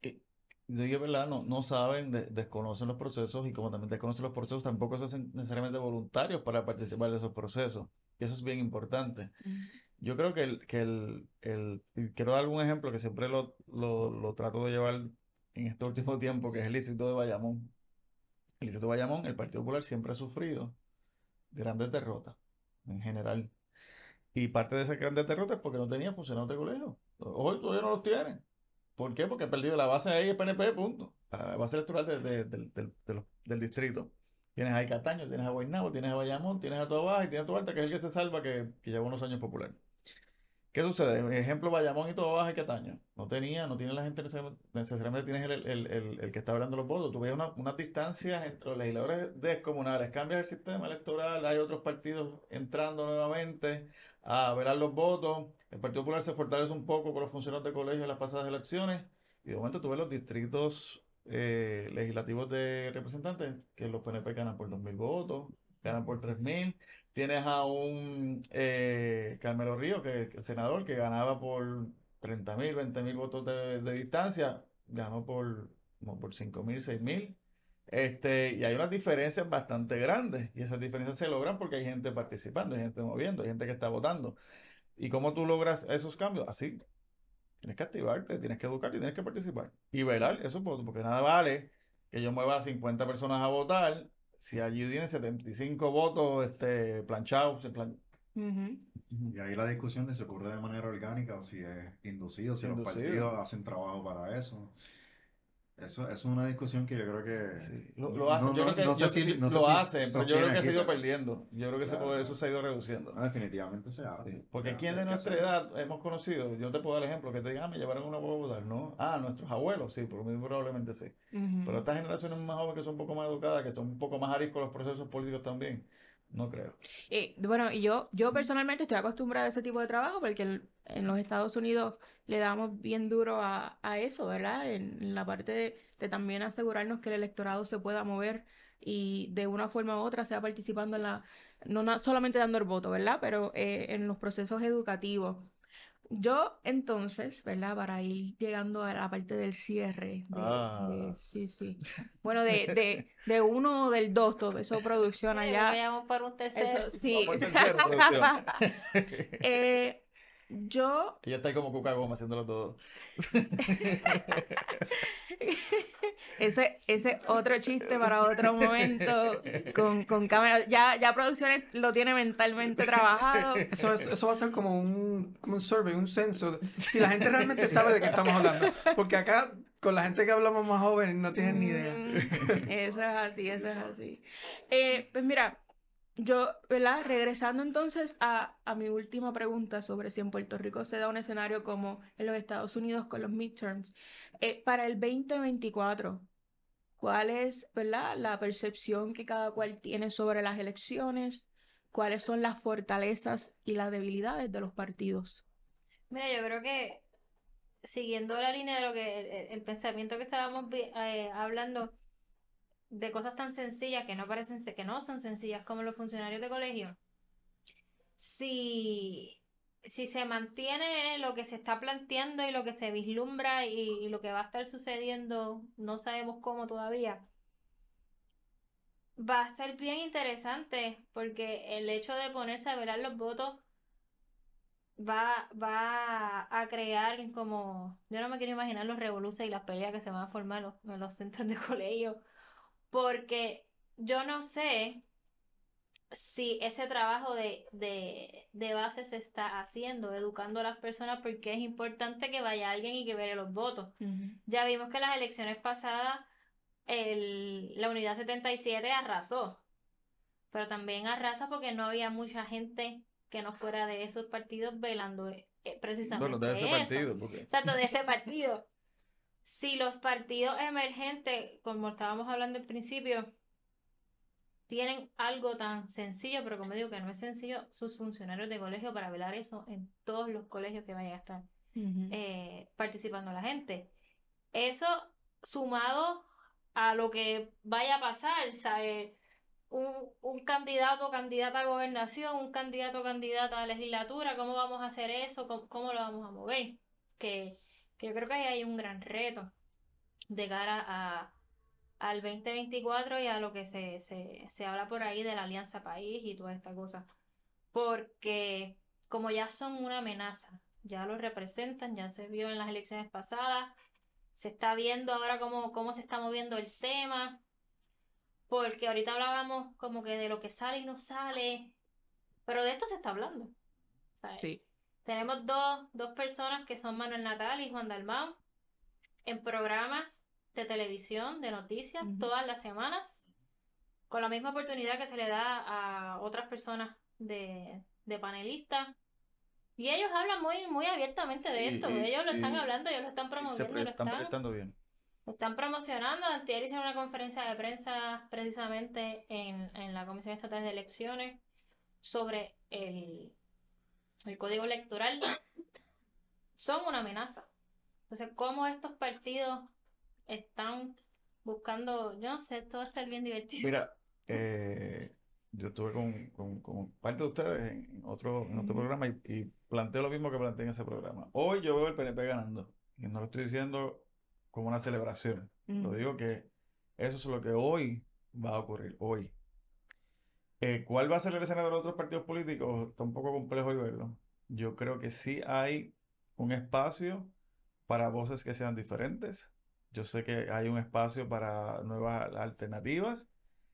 Es verdad, no saben, desconocen los procesos y como también desconocen los procesos, tampoco se hacen necesariamente voluntarios para participar de esos procesos. Y eso es bien importante. Yo creo y quiero dar un ejemplo que siempre lo trato de llevar en este último tiempo, que es el distrito de Bayamón. El distrito de Bayamón, el Partido Popular siempre ha sufrido grandes derrotas en general. Y parte de esas grandes derrotas es porque no tenía funcionarios de colegio. Hoy todavía no los tienen. ¿Por qué? Porque ha perdido la base ahí, es PNP, punto. La base electoral del distrito. Tienes ahí Cataño, tienes a Guaynabo, tienes a Bayamón, tienes a Toa Baja y tienes a Toa Alta, que es el que se salva, que lleva unos años popular. ¿Qué sucede? Por ejemplo, Bayamón y Toda Baja y Cataño. No tiene la gente necesariamente tienes el que está hablando los votos. Tú ves unas distancias entre los legisladores descomunales. Cambias el sistema electoral, hay otros partidos entrando nuevamente a velar los votos. El Partido Popular se fortalece un poco con los funcionarios de colegio en las pasadas elecciones. Y de momento tú ves los distritos legislativos de representantes, que los PNP ganan por 2.000 votos, ganan por 3.000. Tienes a un Carmelo Río, que el senador, que ganaba por 30.000, 20.000 votos de distancia, ganó como por 5.000, 6.000. Y hay unas diferencias bastante grandes, y esas diferencias se logran porque hay gente participando, hay gente moviendo, hay gente que está votando. ¿Y cómo tú logras esos cambios? Así, tienes que activarte, tienes que educarte y tienes que participar. Y velar esos votos, porque nada vale que yo mueva a 50 personas a votar si allí tienen 75 votos planchados. Ujú. Y ahí la discusión de si ocurre de manera orgánica o si es inducido, si los Inducido. partidos hacen trabajo para eso. Eso es una discusión que yo creo que Sí, lo hacen. Yo creo que no sé si lo hacen, pero yo creo sostiene que se ha aquí, ido pero perdiendo. Yo creo que ese claro, poder eso claro. se ha ido reduciendo. No, definitivamente se hace. Sí, porque Se ¿quién hace, de hay que nuestra hacerlo. edad hemos conocido? Yo te puedo dar el ejemplo, que te digan, me llevaron una huevo a votar, ¿no? Nuestros abuelos, sí, por mí probablemente sí. Pero Ujú. estas generaciones más jóvenes que son un poco más educadas, que son un poco más ariscos los procesos políticos también, no creo. Bueno, y yo personalmente estoy acostumbrada a ese tipo de trabajo porque en los Estados Unidos le damos bien duro a eso, ¿verdad? En la parte de también asegurarnos que el electorado se pueda mover y de una forma u otra sea participando no solamente dando el voto, ¿verdad? Pero en los procesos educativos. Yo entonces, ¿verdad? Para ir llegando a la parte del cierre sí, sí. Bueno, de uno o del dos, todo eso producción Creo que allá. vayamos por un tercero. Eso, sí. Vamos al tercero, producción. Eh, yo, Ella está ahí como Cuca Goma haciéndolo todo. ese otro chiste para otro momento con cámara. Ya producciones lo tiene mentalmente trabajado. Eso va a ser como un survey, un censo. Si la gente realmente sabe de qué estamos hablando. Porque acá, con la gente que hablamos más jóvenes, no tienen ni idea. Eso es así, eso es así. Pues mira, yo, ¿verdad? Regresando entonces a mi última pregunta sobre si en Puerto Rico se da un escenario como en los Estados Unidos con los midterms. Para el 2024, ¿cuál es, ¿verdad? La percepción que cada cual tiene sobre las elecciones? ¿Cuáles son las fortalezas y las debilidades de los partidos? Mira, yo creo que siguiendo la línea de lo que el pensamiento que estábamos hablando de cosas tan sencillas que que no son sencillas como los funcionarios de colegio, si, si se mantiene lo que se está planteando y lo que se vislumbra y lo que va a estar sucediendo, no sabemos cómo todavía, va a ser bien interesante porque el hecho de ponerse a velar los votos va a crear como, yo no me quiero imaginar los revoluciones y las peleas que se van a formar en los centros de colegio, porque yo no sé si ese trabajo de base se está haciendo, educando a las personas, porque es importante que vaya alguien y que vea los votos. Ya vimos que las elecciones pasadas la unidad 77 arrasó, pero también arrasa porque no había mucha gente que no fuera de esos partidos velando Bueno, de ese precisamente eso. partido, porque Exacto, de ese partido. Si los partidos emergentes, como estábamos hablando al principio, tienen algo tan sencillo, pero como digo que no es sencillo, sus funcionarios de colegio para velar eso en todos los colegios que vayan a estar participando la gente. Eso sumado a lo que vaya a pasar, ¿sabes? Un candidato o candidata a gobernación, un candidato o candidata a legislatura, ¿cómo vamos a hacer eso? ¿Cómo lo vamos a mover? Que yo creo que ahí hay un gran reto de cara al 2024 y a lo que se habla por ahí de la Alianza País y toda esta cosa. Porque como ya son una amenaza, ya lo representan, ya se vio en las elecciones pasadas, se está viendo ahora cómo se está moviendo el tema, porque ahorita hablábamos como que de lo que sale y no sale, pero de esto se está hablando, ¿sabes? Sí. Tenemos dos personas que son Manuel Natal y Juan Dalmau en programas de televisión, de noticias, todas las semanas, con la misma oportunidad que se le da a otras personas de panelistas. Y ellos hablan muy abiertamente de esto. Ellos lo están hablando, ellos lo están promoviendo, lo están proyectando bien. están promocionando. Antier hicieron una conferencia de prensa precisamente en la Comisión Estatal de Elecciones sobre el código electoral. Son una amenaza. Entonces, ¿cómo estos partidos están buscando? Yo no sé, esto va a estar bien divertido. Mira, yo estuve con parte de ustedes en otro programa y planteé lo mismo que planteé en ese programa. Hoy yo veo el PNP ganando. Y no lo estoy diciendo como una celebración. Lo digo que eso es lo que hoy va a ocurrir. Hoy. ¿Cuál va a ser el escenario de los otros partidos políticos? Está un poco complejo de verlo. Yo creo que sí hay un espacio para voces que sean diferentes. Yo sé que hay un espacio para nuevas alternativas.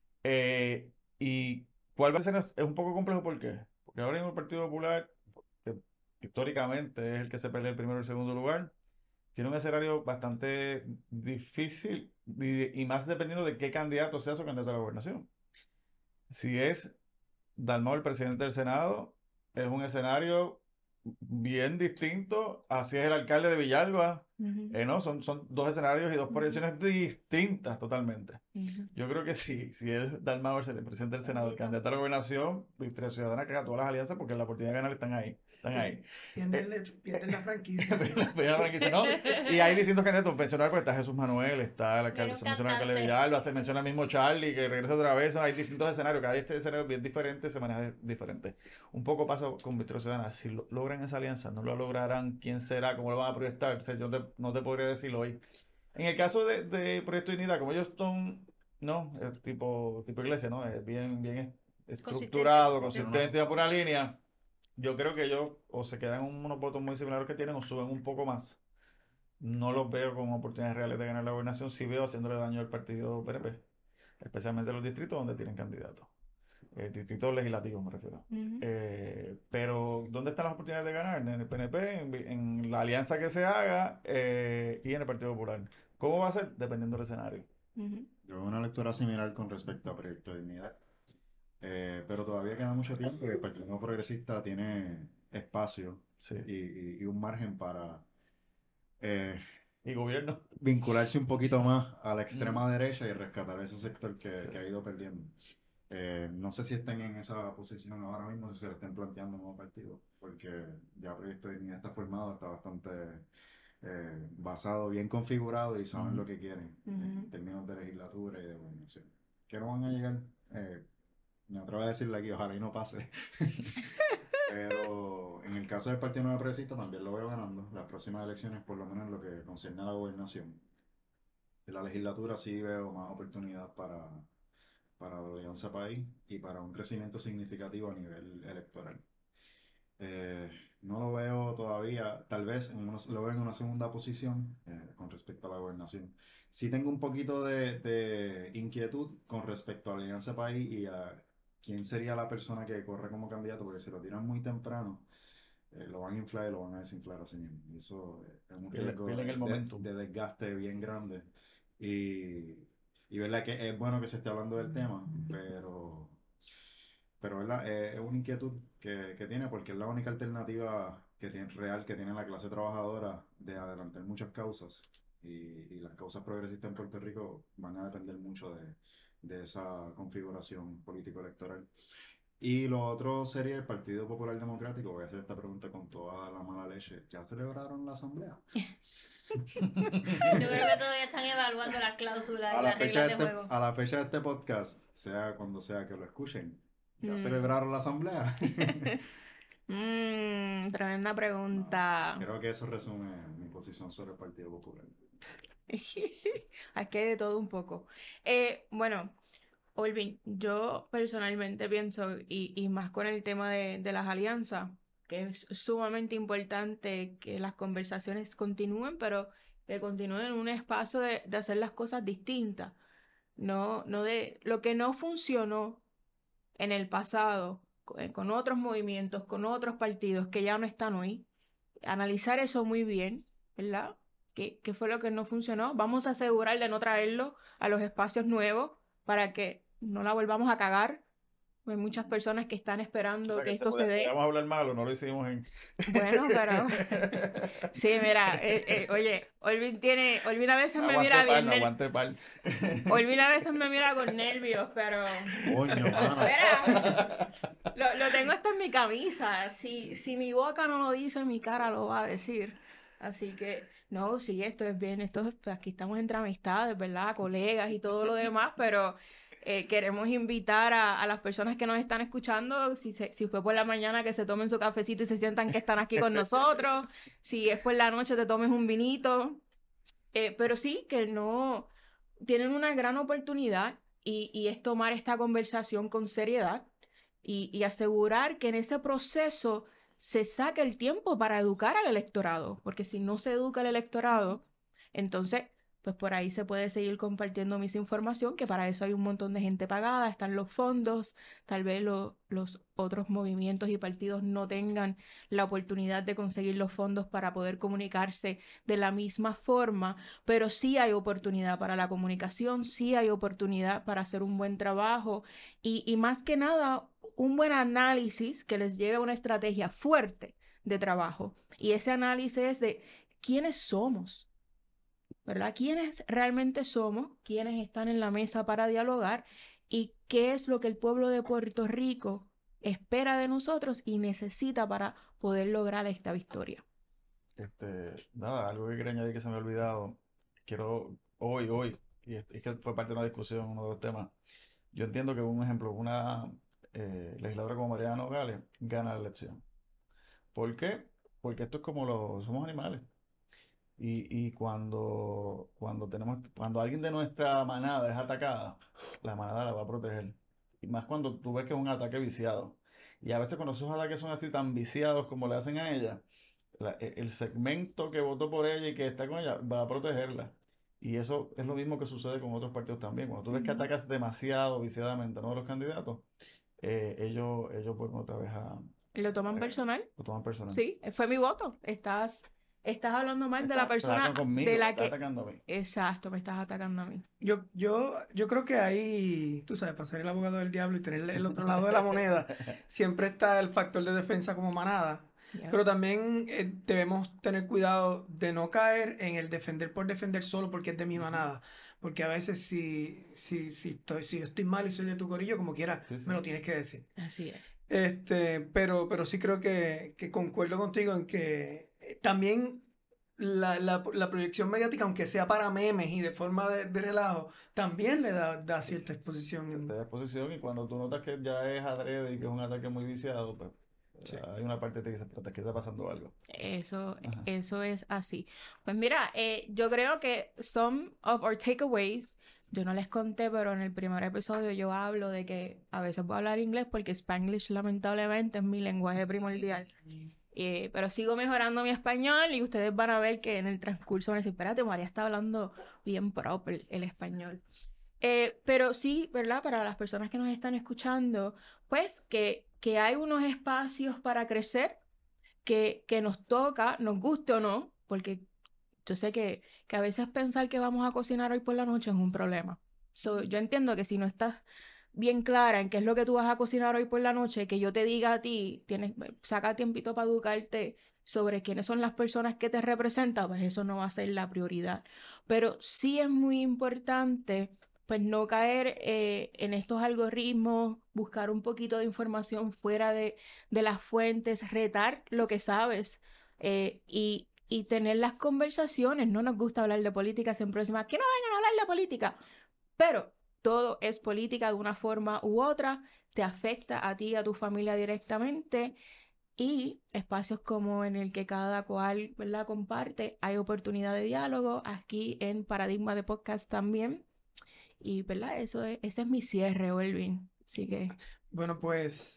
¿Y cuál va a ser? Es un poco complejo, ¿por qué? Porque ahora mismo el Partido Popular, que históricamente es el que se pelea el primero y el segundo lugar, tiene un escenario bastante difícil y más dependiendo de qué candidato sea su candidato a la gobernación. Si es Dalmau el presidente del Senado, es un escenario bien distinto a si es el alcalde de Villalba. No, son dos escenarios y dos proyecciones distintas totalmente. Yo creo que si es Dalmau el presidente del Senado, el candidato a la gobernación, Victoria Ciudadana caga todas las alianzas porque la oportunidad de ganar están ahí. Pierden la franquicia. Pierden la franquicia, ¿no? Y hay distintos candidatos. Mencionar, pues está Jesús Manuel, está el alcalde, se menciona el alcalde de Villalba, se menciona el mismo Charlie que regresa otra vez. Hay distintos escenarios, cada escenario es bien diferente, se maneja diferente. Un poco pasa con Victoria Ciudadana. Si logran esa alianza, no lo lograrán, ¿quién será? ¿Cómo lo van a proyectar? O sea, yo no te podría decirlo hoy. En el caso de Proyecto Unidad, como ellos son, ¿no? Es tipo iglesia, ¿no? Es bien estructurado, consistente, va por una línea. Yo creo que ellos o se quedan en unos votos muy similares que tienen o suben un poco más. No los veo con oportunidades reales de ganar la gobernación, sí veo haciéndole daño al partido PNP, especialmente en los distritos donde tienen candidatos. Distritos legislativos me refiero. Pero, ¿dónde están las oportunidades de ganar? En el PNP, en la alianza que se haga y en el Partido Popular. ¿Cómo va a ser? Dependiendo del escenario. Yo veo una lectura similar con respecto a Proyecto de Dignidad. Pero todavía queda mucho tiempo y el Partido Nuevo Progresista tiene espacio Sí. y un margen para Y gobierno. vincularse un poquito más a la extrema derecha y rescatar ese sector que ha ido perdiendo. No sé si estén en esa posición ahora mismo, si se le estén planteando un nuevo partido, porque ya Proyecto de Dignidad está formado, está bastante basado, bien configurado y saben lo que quieren en términos de legislatura y de gobernación. Que no van a llegar, me atrevo a decirle aquí, ojalá y no pase. Pero en el caso del Partido Nuevo Progresista también lo veo ganando las próximas elecciones, por lo menos en lo que concierne a la gobernación. De la legislatura sí veo más oportunidad para la Alianza País y para un crecimiento significativo a nivel electoral. No lo veo todavía, tal vez lo veo en una segunda posición con respecto a la gobernación. Sí tengo un poquito de inquietud con respecto a la Alianza País y a quién sería la persona que corre como candidato, porque si lo tiran muy temprano, lo van a inflar y lo van a desinflar así mismo. Y eso es un riesgo de desgaste bien grande. Y verdad que es bueno que se esté hablando del tema, pero ¿verdad? Es una inquietud que tiene porque es la única alternativa real que tiene la clase trabajadora de adelantar muchas causas y las causas progresistas en Puerto Rico van a depender mucho de esa configuración político-electoral. Y lo otro sería el Partido Popular Democrático. Voy a hacer esta pregunta con toda la mala leche. ¿Ya celebraron la asamblea? Yo creo que todavía están evaluando las cláusulas y las reglas de juego. A la fecha de este podcast, sea cuando sea que lo escuchen, ¿ya celebraron la asamblea? Tremenda pregunta. Creo que eso resume mi posición sobre el Partido Popular. Aquí hay de todo un poco. Bueno, Olvin, yo personalmente pienso, y más con el tema de las alianzas, que es sumamente importante que las conversaciones continúen, pero que continúen en un espacio de hacer las cosas distintas. No de lo que no funcionó en el pasado con otros movimientos, con otros partidos que ya no están hoy. Analizar eso muy bien, ¿verdad? ¿Qué fue lo que no funcionó? Vamos a asegurar de no traerlo a los espacios nuevos para que no la volvamos a cagar Hay muchas personas que están O esperando sea que que esto se dé. podíamos hablar malo, no lo hicimos en... Bueno, pero sí, mira, oye, Olvin a veces me mira bien, Aguanté pal. Olvin a veces me mira con nervios, pero Coño, mano. mira, lo tengo hasta en mi camisa. Si mi boca no lo dice, mi cara lo va a decir. Así que, no, sí, esto es bien, pues, aquí estamos entre amistades, ¿verdad? Colegas y todo lo demás, pero queremos invitar a las personas que nos están escuchando, si fue por la mañana, que se tomen su cafecito y se sientan que están aquí con nosotros, si es por la noche, te tomes un vinito, pero sí, que no, tienen una gran oportunidad y es tomar esta conversación con seriedad y asegurar que en ese proceso se saque el tiempo para educar al electorado, porque si no se educa al electorado, entonces, pues por ahí se puede seguir compartiendo misinformación, que para eso hay un montón de gente pagada, están los fondos, tal vez los otros movimientos y partidos no tengan la oportunidad de conseguir los fondos para poder comunicarse de la misma forma, pero sí hay oportunidad para la comunicación, sí hay oportunidad para hacer un buen trabajo y más que nada un buen análisis que les lleve a una estrategia fuerte de trabajo. Y ese análisis es de quiénes somos, ¿verdad? ¿Quiénes realmente somos? ¿Quiénes están en la mesa para dialogar? ¿Y qué es lo que el pueblo de Puerto Rico espera de nosotros y necesita para poder lograr esta victoria? Nada, algo que quería añadir que se me ha olvidado. Quiero, y es que fue parte de una discusión, uno de los temas. Yo entiendo que, un ejemplo, una legisladora como Mariana Nogales gana la elección. ¿Por qué? Porque esto es como somos animales. Y cuando alguien de nuestra manada es atacada, la manada la va a proteger. Y más cuando tú ves que es un ataque viciado. Y a veces cuando esos ataques son así tan viciados como le hacen a ella, el segmento que votó por ella y que está con ella va a protegerla. Y eso es lo mismo que sucede con otros partidos también. Cuando tú ves que atacas demasiado viciadamente a uno de los candidatos, ellos vuelven otra vez ¿Lo toman personal? lo toman personal. Sí, fue mi voto. Estás hablando mal de la Estás persona atacando conmigo, de la estás que... atacando a mí. Exacto, me estás atacando a mí. Yo creo que ahí, tú sabes, para ser el abogado del diablo y tener el otro lado de la moneda, siempre está el factor de defensa como manada. Yeah. Pero también debemos tener cuidado de no caer en el defender por defender solo porque es de mi manada. Porque a veces si yo estoy mal y soy de tu corillo, como quiera, Sí, sí. me lo tienes que decir. Así es. Pero sí creo que concuerdo contigo en que también la proyección mediática, aunque sea para memes y de forma de relajo, también le da cierta exposición. Te da exposición y cuando tú notas que ya es adrede y que es un ataque muy viciado, pues Sí. hay una parte que te dice, pero aquí está pasando algo. Eso, Ajá. eso es así. Pues mira, yo creo que some of our takeaways, yo no les conté, pero en el primer episodio yo hablo de que a veces voy a hablar inglés porque Spanglish lamentablemente es mi lenguaje primordial. Pero sigo mejorando mi español y ustedes van a ver que en el transcurso van a decir, espérate, María está hablando bien proper el español. Pero sí, ¿verdad? Para las personas que nos están escuchando, pues que hay unos espacios para crecer que nos toca, nos guste o no, porque yo sé que a veces pensar que vamos a cocinar hoy por la noche es un problema. Yo entiendo que si no estás bien clara en qué es lo que tú vas a cocinar hoy por la noche, que yo te diga a ti, saca tiempito para educarte sobre quiénes son las personas que te representan, pues eso no va a ser la prioridad. Pero sí es muy importante pues no caer en estos algoritmos, buscar un poquito de información fuera de las fuentes, retar lo que sabes y tener las conversaciones. No nos gusta hablar de política, siempre decimos, que no vengan a hablar de política, pero todo es política de una forma u otra, te afecta a ti y a tu familia directamente y espacios como en el que cada cual, ¿verdad?, comparte, hay oportunidad de diálogo, aquí en Paradigma de Podcast también. Y, ¿verdad? Ese es mi cierre, Elvin. Así que... Bueno, pues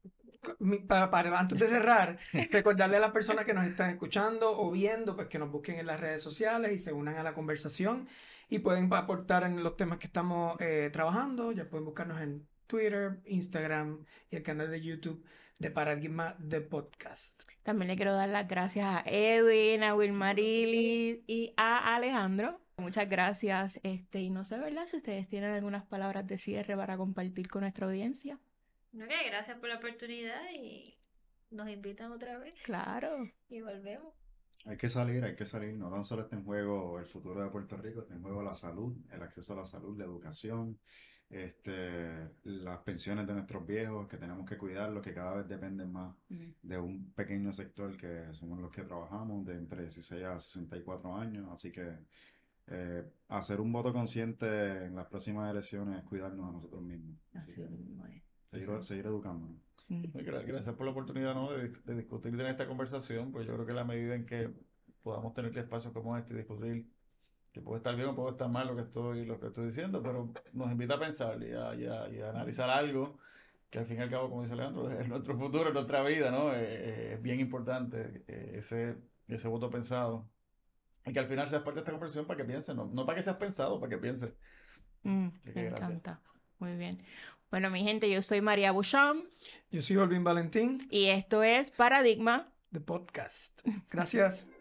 antes de cerrar, recordarle a las personas que nos están escuchando o viendo, pues que nos busquen en las redes sociales y se unan a la conversación y pueden aportar en los temas que estamos trabajando. Ya pueden buscarnos en Twitter, Instagram y el canal de YouTube de Paradigma de Podcast. También le quiero dar las gracias a Edwin, a Wilmarili y a Alejandro. Muchas gracias. Y no sé, ¿verdad? Si ustedes tienen algunas palabras de cierre para compartir con nuestra audiencia. No, que gracias por la oportunidad y nos invitan otra vez Claro. y volvemos. Hay que salir. No tan solo está en juego el futuro de Puerto Rico, está en juego la salud, el acceso a la salud, la educación, las pensiones de nuestros viejos, que tenemos que cuidarlos, que cada vez dependen más de un pequeño sector que somos los que trabajamos, de entre 16 a 64 años. Así que hacer un voto consciente en las próximas elecciones es cuidarnos a nosotros mismos. Así Así que mismo es. seguir educándonos. Gracias por la oportunidad, ¿no? de discutir y tener esta conversación, pues yo creo que la medida en que podamos tener espacios como este y discutir, que puede estar bien o puede estar mal lo que estoy diciendo, pero nos invita a pensar y a analizar algo que al fin y al cabo, como dice Leandro, es nuestro futuro, es nuestra vida, ¿no? Es bien importante ese voto pensado. Y que al final seas parte de esta conversación para que piensen, no para que seas pensado, para que pienses. Me Gracias. encanta. Muy bien. Bueno, mi gente, yo soy María Boucham Yo soy Olvin Valentín, y esto es Paradigma. de podcast. Gracias.